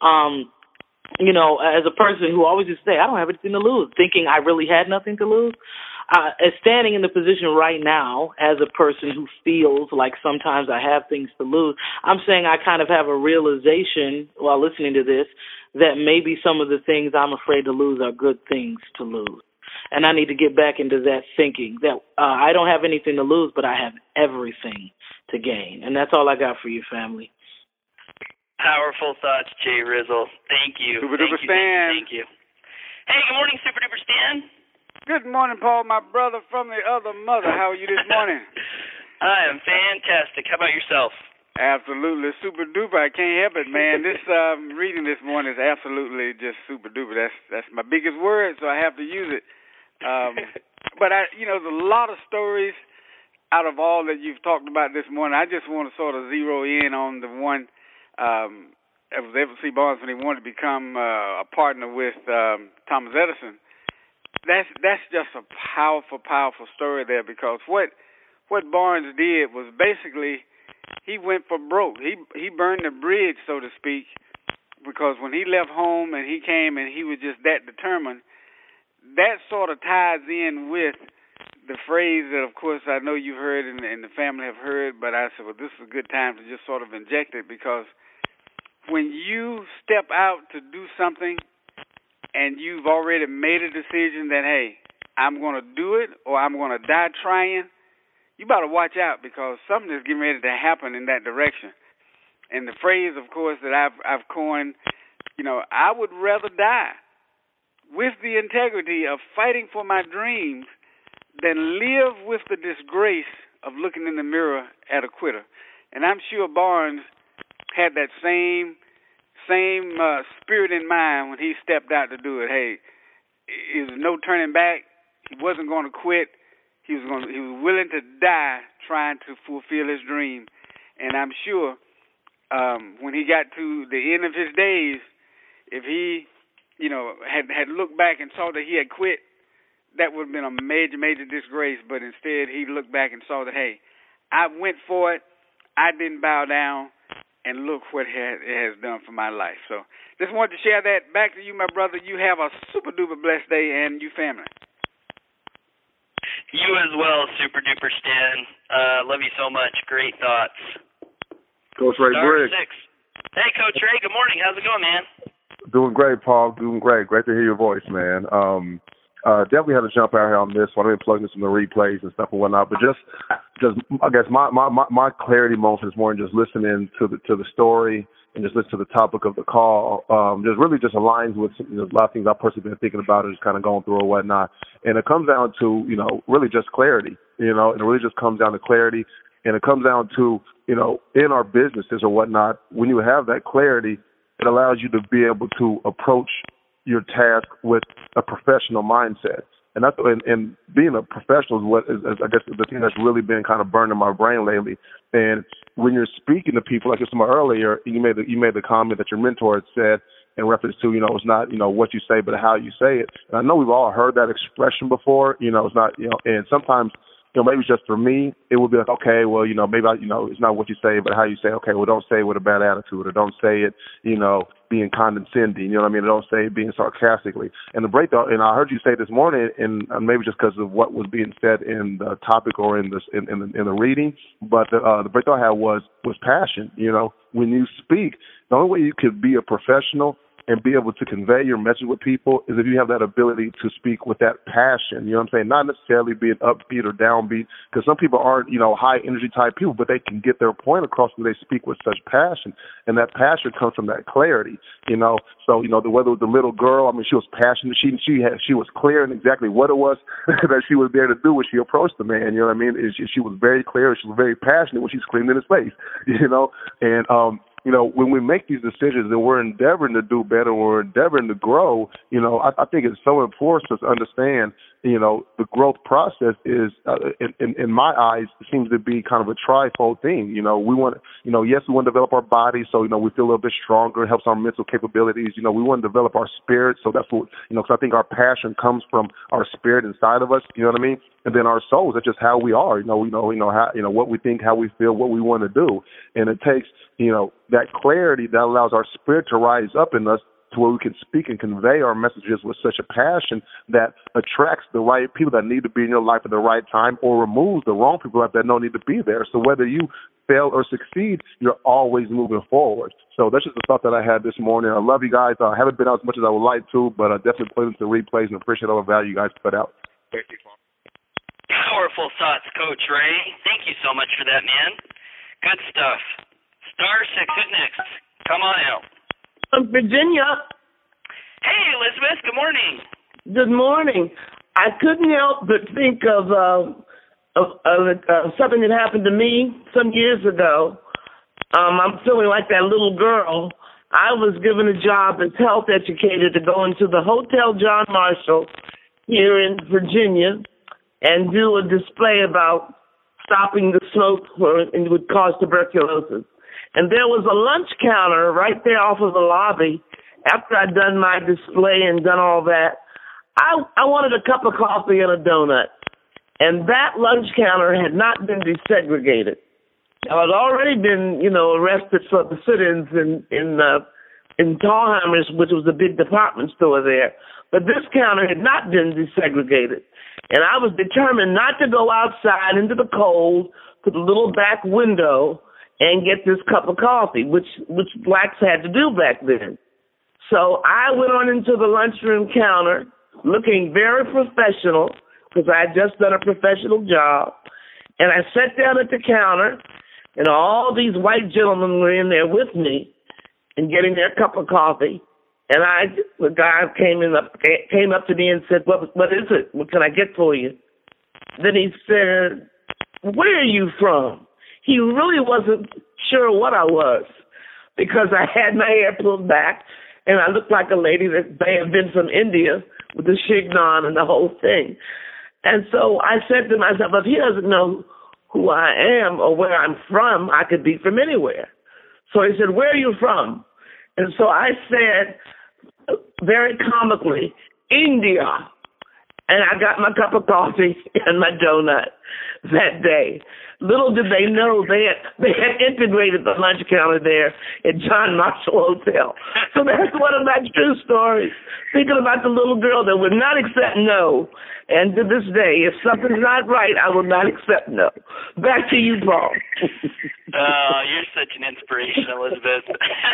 as a person who always used to say, I don't have anything to lose, thinking I really had nothing to lose, as standing in the position right now as a person who feels like sometimes I have things to lose, I'm saying I kind of have a realization while listening to this that maybe some of the things I'm afraid to lose are good things to lose. And I need to get back into that thinking that I don't have anything to lose, but I have everything to gain. And that's all I got for you, family. Powerful thoughts, Jay Rizzle. Thank you. Super Duper Stan. Thank you. Hey, good morning, Super Duper Stan. Good morning, Paul, my brother from the other mother. How are you this morning? I am fantastic. How about yourself? Absolutely. Super duper. I can't help it, man. This reading this morning is absolutely just super duper. That's my biggest word, so I have to use it. But there's a lot of stories out of all that you've talked about this morning. I just want to sort of zero in on the one that was Edward C. Barnes when he wanted to become a partner with Thomas Edison. That's just a powerful, powerful story there, because what Barnes did was basically he went for broke. He burned the bridge, so to speak, because when he left home and he came and he was just that determined, that sort of ties in with the phrase that, of course, I know you've heard and the family have heard, but I said, well, this is a good time to just sort of inject it, because when you step out to do something and you've already made a decision that, hey, I'm going to do it or I'm going to die trying, you better watch out, because something is getting ready to happen in that direction. And the phrase, of course, that I've coined, I would rather die with the integrity of fighting for my dreams than live with the disgrace of looking in the mirror at a quitter. And I'm sure Barnes had that same spirit in mind when he stepped out to do it. Hey, there was no turning back. He wasn't going to quit. He was willing to die trying to fulfill his dream. And I'm sure when he got to the end of his days, if he, had looked back and saw that he had quit, that would have been a major, major disgrace. But instead, he looked back and saw that, hey, I went for it. I didn't bow down. And look what it has done for my life. So just wanted to share that. Back to you, my brother. You have a super duper blessed day, and you family. You as well, Super Duper Stan. Love you so much. Great thoughts. Coach Ray Briggs. *6. Hey, Coach Ray. Good morning. How's it going, man? Doing great, Paul. Doing great. Great to hear your voice, man. Definitely had to jump out here on this one. I've been plugging some of the replays and stuff and whatnot, but just I guess my clarity moment this morning, just listening to the story and just listen to the topic of the call, just really just aligns with a lot of things I've personally been thinking about and just kind of going through or whatnot. And it comes down to, really just clarity, and it really just comes down to clarity. And it comes down to, in our businesses or whatnot, when you have that clarity, it allows you to be able to approach your task with a professional mindset. And being a professional is what is, I guess, the thing that's really been kind of burning my brain lately. And when you're speaking to people, like you earlier, you made the comment that your mentor had said in reference to, it's not, what you say, but how you say it. And I know we've all heard that expression before, it's not, and sometimes, maybe just for me, it would be like, okay, well, maybe it's not what you say, but how you say, okay, well, don't say it with a bad attitude, or don't say it, being condescending, you know what I mean? Don't say it being sarcastically. And the breakdown, and I heard you say this morning, and maybe just because of what was being said in the topic or in the reading, but the breakdown I had was passion. When you speak, the only way you could be a professional and be able to convey your message with people is if you have that ability to speak with that passion. You know what I'm saying? Not necessarily being upbeat or downbeat, because some people aren't, high energy type people, but they can get their point across when they speak with such passion. And that passion comes from that clarity, So, whether it was the little girl, she was passionate. She was clear in exactly what it was that she was there to do when she approached the man. You know what I mean? She was very clear. She was very passionate when she screamed in his face, and, when we make these decisions and we're endeavoring to do better, we're endeavoring to grow, I think it's so important to understand, the growth process is, in my eyes, seems to be kind of a trifold thing. We want, yes, we want to develop our body so, we feel a little bit stronger. It helps our mental capabilities. We want to develop our spirit. So that's what, because I think our passion comes from our spirit inside of us. You know what I mean? And then our souls, that's just how we are. How, what we think, how we feel, what we want to do. And it takes, that clarity that allows our spirit to rise up in us to where we can speak and convey our messages with such a passion that attracts the right people that need to be in your life at the right time, or removes the wrong people that don't need to be there. So whether you fail or succeed, you're always moving forward. So that's just the thought that I had this morning. I love you guys. I haven't been out as much as I would like to, but I definitely played into replays and appreciate all the value you guys put out. Thank you. Powerful thoughts, Coach Ray. Thank you so much for that, man. Good stuff. *6, who's next? Come on out. Virginia. Hey, Elizabeth. Good morning. Good morning. I couldn't help but think of something that happened to me some years ago. I'm feeling like that little girl. I was given a job as health educator to go into the Hotel John Marshall here in Virginia and do a display about stopping the smoke and would cause tuberculosis. And there was a lunch counter right there off of the lobby. After I'd done my display and done all that, I wanted a cup of coffee and a donut. And that lunch counter had not been desegregated. I had already been, arrested for the sit-ins in Tallheimers, which was a big department store there. But this counter had not been desegregated. And I was determined not to go outside into the cold to the little back window and get this cup of coffee, which blacks had to do back then. So I went on into the lunchroom counter looking very professional because I had just done a professional job. And I sat down at the counter, and all these white gentlemen were in there with me and getting their cup of coffee. And the guy came up to me and said, what is it? What can I get for you? Then he said, where are you from? He really wasn't sure what I was because I had my hair pulled back and I looked like a lady that may have been from India with the chignon and the whole thing. And so I said to myself, if he doesn't know who I am or where I'm from, I could be from anywhere. So he said, where are you from? And so I said, very comically, India. And I got my cup of coffee and my donut. that day. Little did they know they had integrated the lunch counter there at John Marshall Hotel. So that's one of my true stories. Thinking about the little girl that would not accept no. And to this day, if something's not right, I will not accept no. Back to you, Paul. Oh, you're such an inspiration, Elizabeth.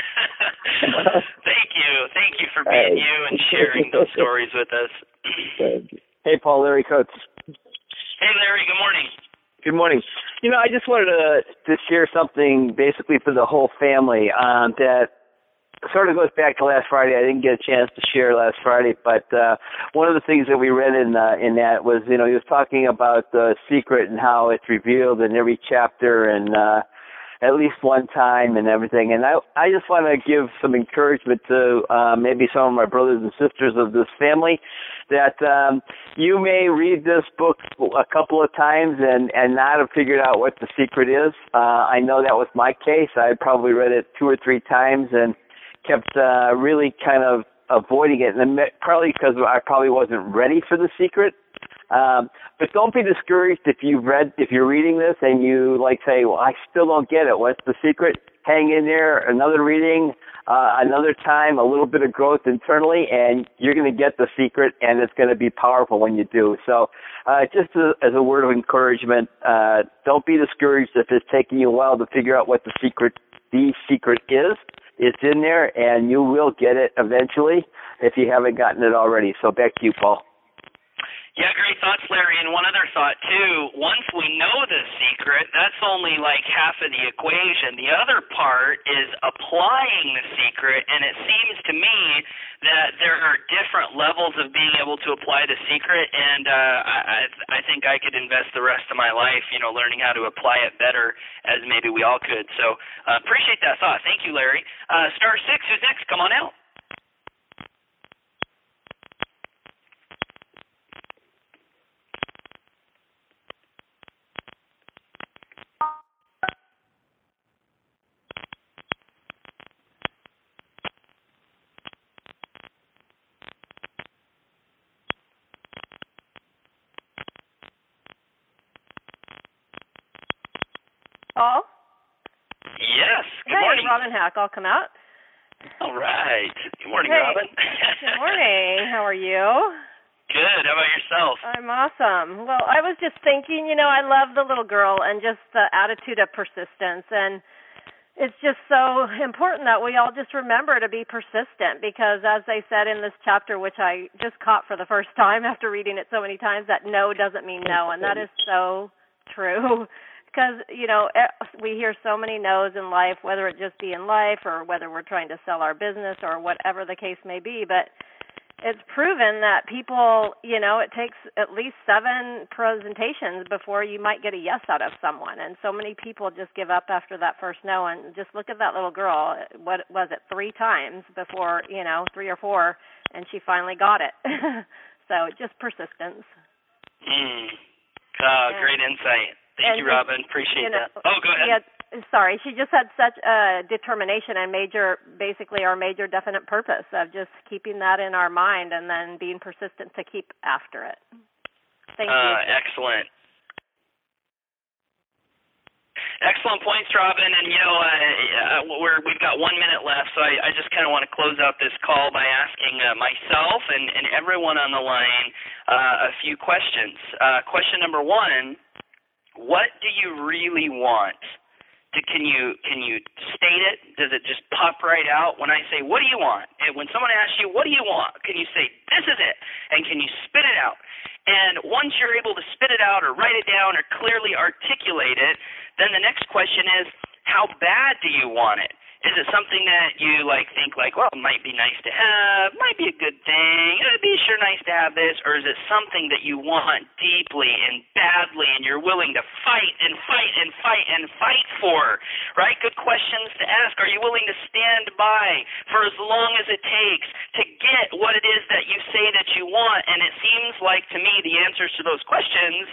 Thank you. Thank you for being you and sharing those stories with us. Hey, Paul, Larry Coates. Hey, Larry, good morning. Good morning. I just wanted to share something basically for the whole family that sort of goes back to last Friday. I didn't get a chance to share last Friday, but one of the things that we read in that was, he was talking about the secret and how it's revealed in every chapter and at least one time and everything. And I just want to give some encouragement to maybe some of my brothers and sisters of this family that you may read this book a couple of times and not have figured out what the secret is. I know that was my case. I probably read it 2 or 3 times and kept really kind of avoiding it, and probably because I probably wasn't ready for the secret. But don't be discouraged if you're reading this and you say, well, I still don't get it. What's the secret? Hang in there, another reading, another time, a little bit of growth internally, and you're going to get the secret, and it's going to be powerful when you do. So just as a word of encouragement, don't be discouraged if it's taking you a while to figure out what the secret is. It's in there, and you will get it eventually if you haven't gotten it already. So back to you, Paul. Yeah, great thoughts, Larry. And one other thought, too. Once we know the secret, that's only half of the equation. The other part is applying the secret, and it seems to me that there are different levels of being able to apply the secret, and I think I could invest the rest of my life, learning how to apply it better, as maybe we all could. So appreciate that thought. Thank you, Larry. Star 6, who's next? Come on out. Paul? Yes. Good morning. Robin Hack. I'll come out. All right. Good morning, Robin. Good morning. How are you? Good. How about yourself? I'm awesome. Well, I was just thinking, I love the little girl and just the attitude of persistence. And it's just so important that we all just remember to be persistent because, as they said in this chapter, which I just caught for the first time after reading it so many times, that no doesn't mean no. And that is so true. Because, we hear so many no's in life, whether it just be in life or whether we're trying to sell our business or whatever the case may be. But it's proven that people, it takes at least 7 presentations before you might get a yes out of someone. And so many people just give up after that first no. And just look at that little girl. What was it, 3 times before, 3 or 4, and she finally got it. So just persistence. Great insight. Thank you, Robin. Appreciate that. Oh, go ahead. Sorry, she just had such a determination and basically our major definite purpose of just keeping that in our mind and then being persistent to keep after it. Thank you. Excellent. Excellent points, Robin. And, we've got 1 minute left, so I just kind of want to close out this call by asking myself and everyone on the line a few questions. Question number 1. What do you really want? Can you state it? Does it just pop right out? When I say, what do you want? And when someone asks you, what do you want? Can you say, this is it? And can you spit it out? And once you're able to spit it out or write it down or clearly articulate it, then the next question is, how bad do you want it? Is it something that you think well, it might be nice to have, might be a good thing, it'd be sure nice to have this, or is it something that you want deeply and badly and you're willing to fight and fight and fight and fight for, right? Good questions to ask. Are you willing to stand by for as long as it takes to get what it is that you say that you want? And it seems like to me the answers to those questions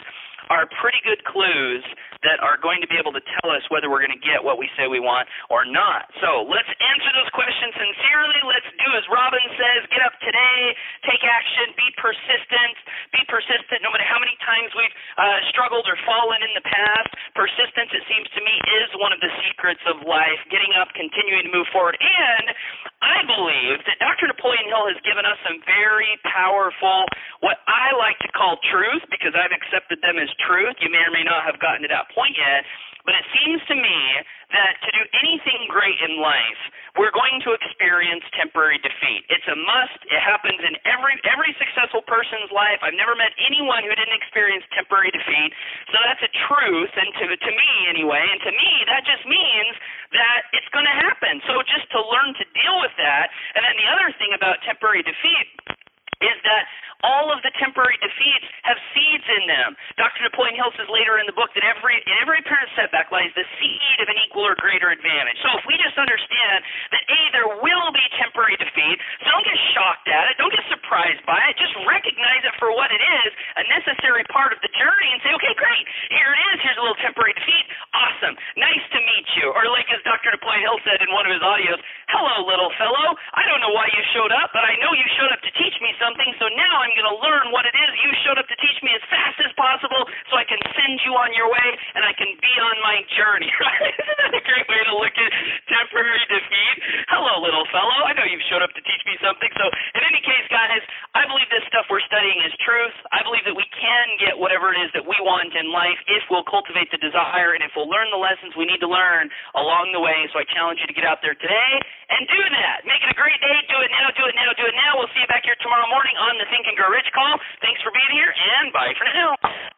are pretty good clues that are going to be able to tell us whether we're going to get what we say we want or not. So let's answer those questions sincerely. Let's do as Robin says, get up today, take action, be persistent no matter how many times we've struggled or fallen in the past. Persistence, it seems to me, is one of the secrets of life, getting up, continuing to move forward. And I believe that Dr. Napoleon Hill has given us some very powerful, what I like to call truth, because I've accepted them as truth. You may or may not have gotten to that point yet, but it seems to me that to do anything great in life, we're going to experience temporary defeat. It's a must. It happens in every successful person's life. I've never met anyone who didn't experience temporary defeat. So that's a truth, and to me anyway, and to me that just means that it's going to happen. So just to learn to deal with that. And then the other thing about temporary defeat is that all of the temporary defeats have seeds in them. Dr. Napoleon Hill says later in the book that in every apparent setback lies the seed of an equal or greater advantage. So if we just understand that, A, there will be temporary defeat, so don't get shocked at it, don't get surprised by it, just recognize it for what it is, a necessary part of the journey, and say, okay, great, here it is, here's a little temporary defeat, awesome, nice to meet you. Or like as Dr. Napoleon Hill said in one of his audios, hello, little fellow, I don't know why you showed up, but I know you showed up to teach me something, so now I'm going to learn what it is you showed up to teach me as fast as possible so I can send you on your way and I can be on my journey, right? Isn't that a great way to look at temporary defeat? Hello, little fellow. I know you've showed up to teach me something. So in any case, guys, I believe this stuff we're studying is truth. I believe that we can get whatever it is that we want in life if we'll cultivate the desire and if we'll learn the lessons we need to learn along the way. So I challenge you to get out there today and do that. Make it a great day. Do it now, do it now, do it now. We'll see you back here tomorrow morning on the Think and Grow Rich call. Thanks for being here, and bye for now.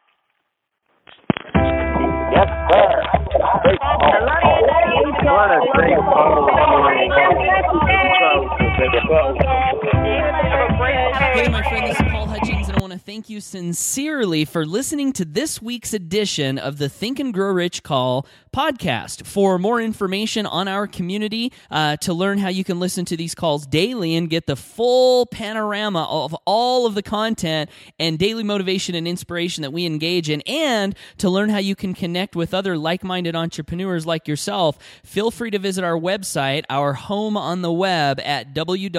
Yes, sir. Hey, my friend, this is Paul Hutchings, and I want to thank you sincerely for listening to this week's edition of the Think and Grow Rich Call podcast. For more information on our community, to learn how you can listen to these calls daily and get the full panorama of all of the content and daily motivation and inspiration that we engage in, and to learn how you can connect with other like-minded entrepreneurs like yourself, feel free to visit our website, our home on the web at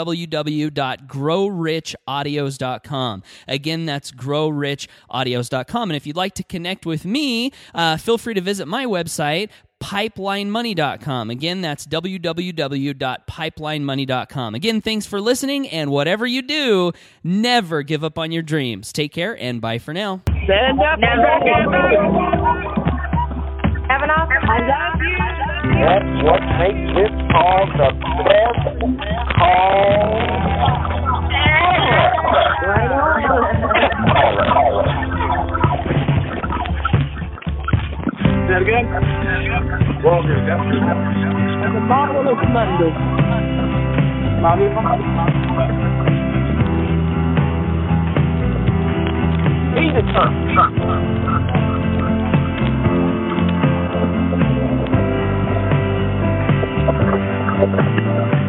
www.growrichaudios.com. Again, that's growrichaudios.com. And if you'd like to connect with me, feel free to visit my website, pipelinemoney.com. Again, that's www.pipelinemoney.com. Again, thanks for listening, and whatever you do, never give up on your dreams. Take care, and bye for now. Stand up. Never give up. Have an awesome I love you. That's what makes this call the best call ever. Say that again? Well, and the marvelous Monday. Be the turn.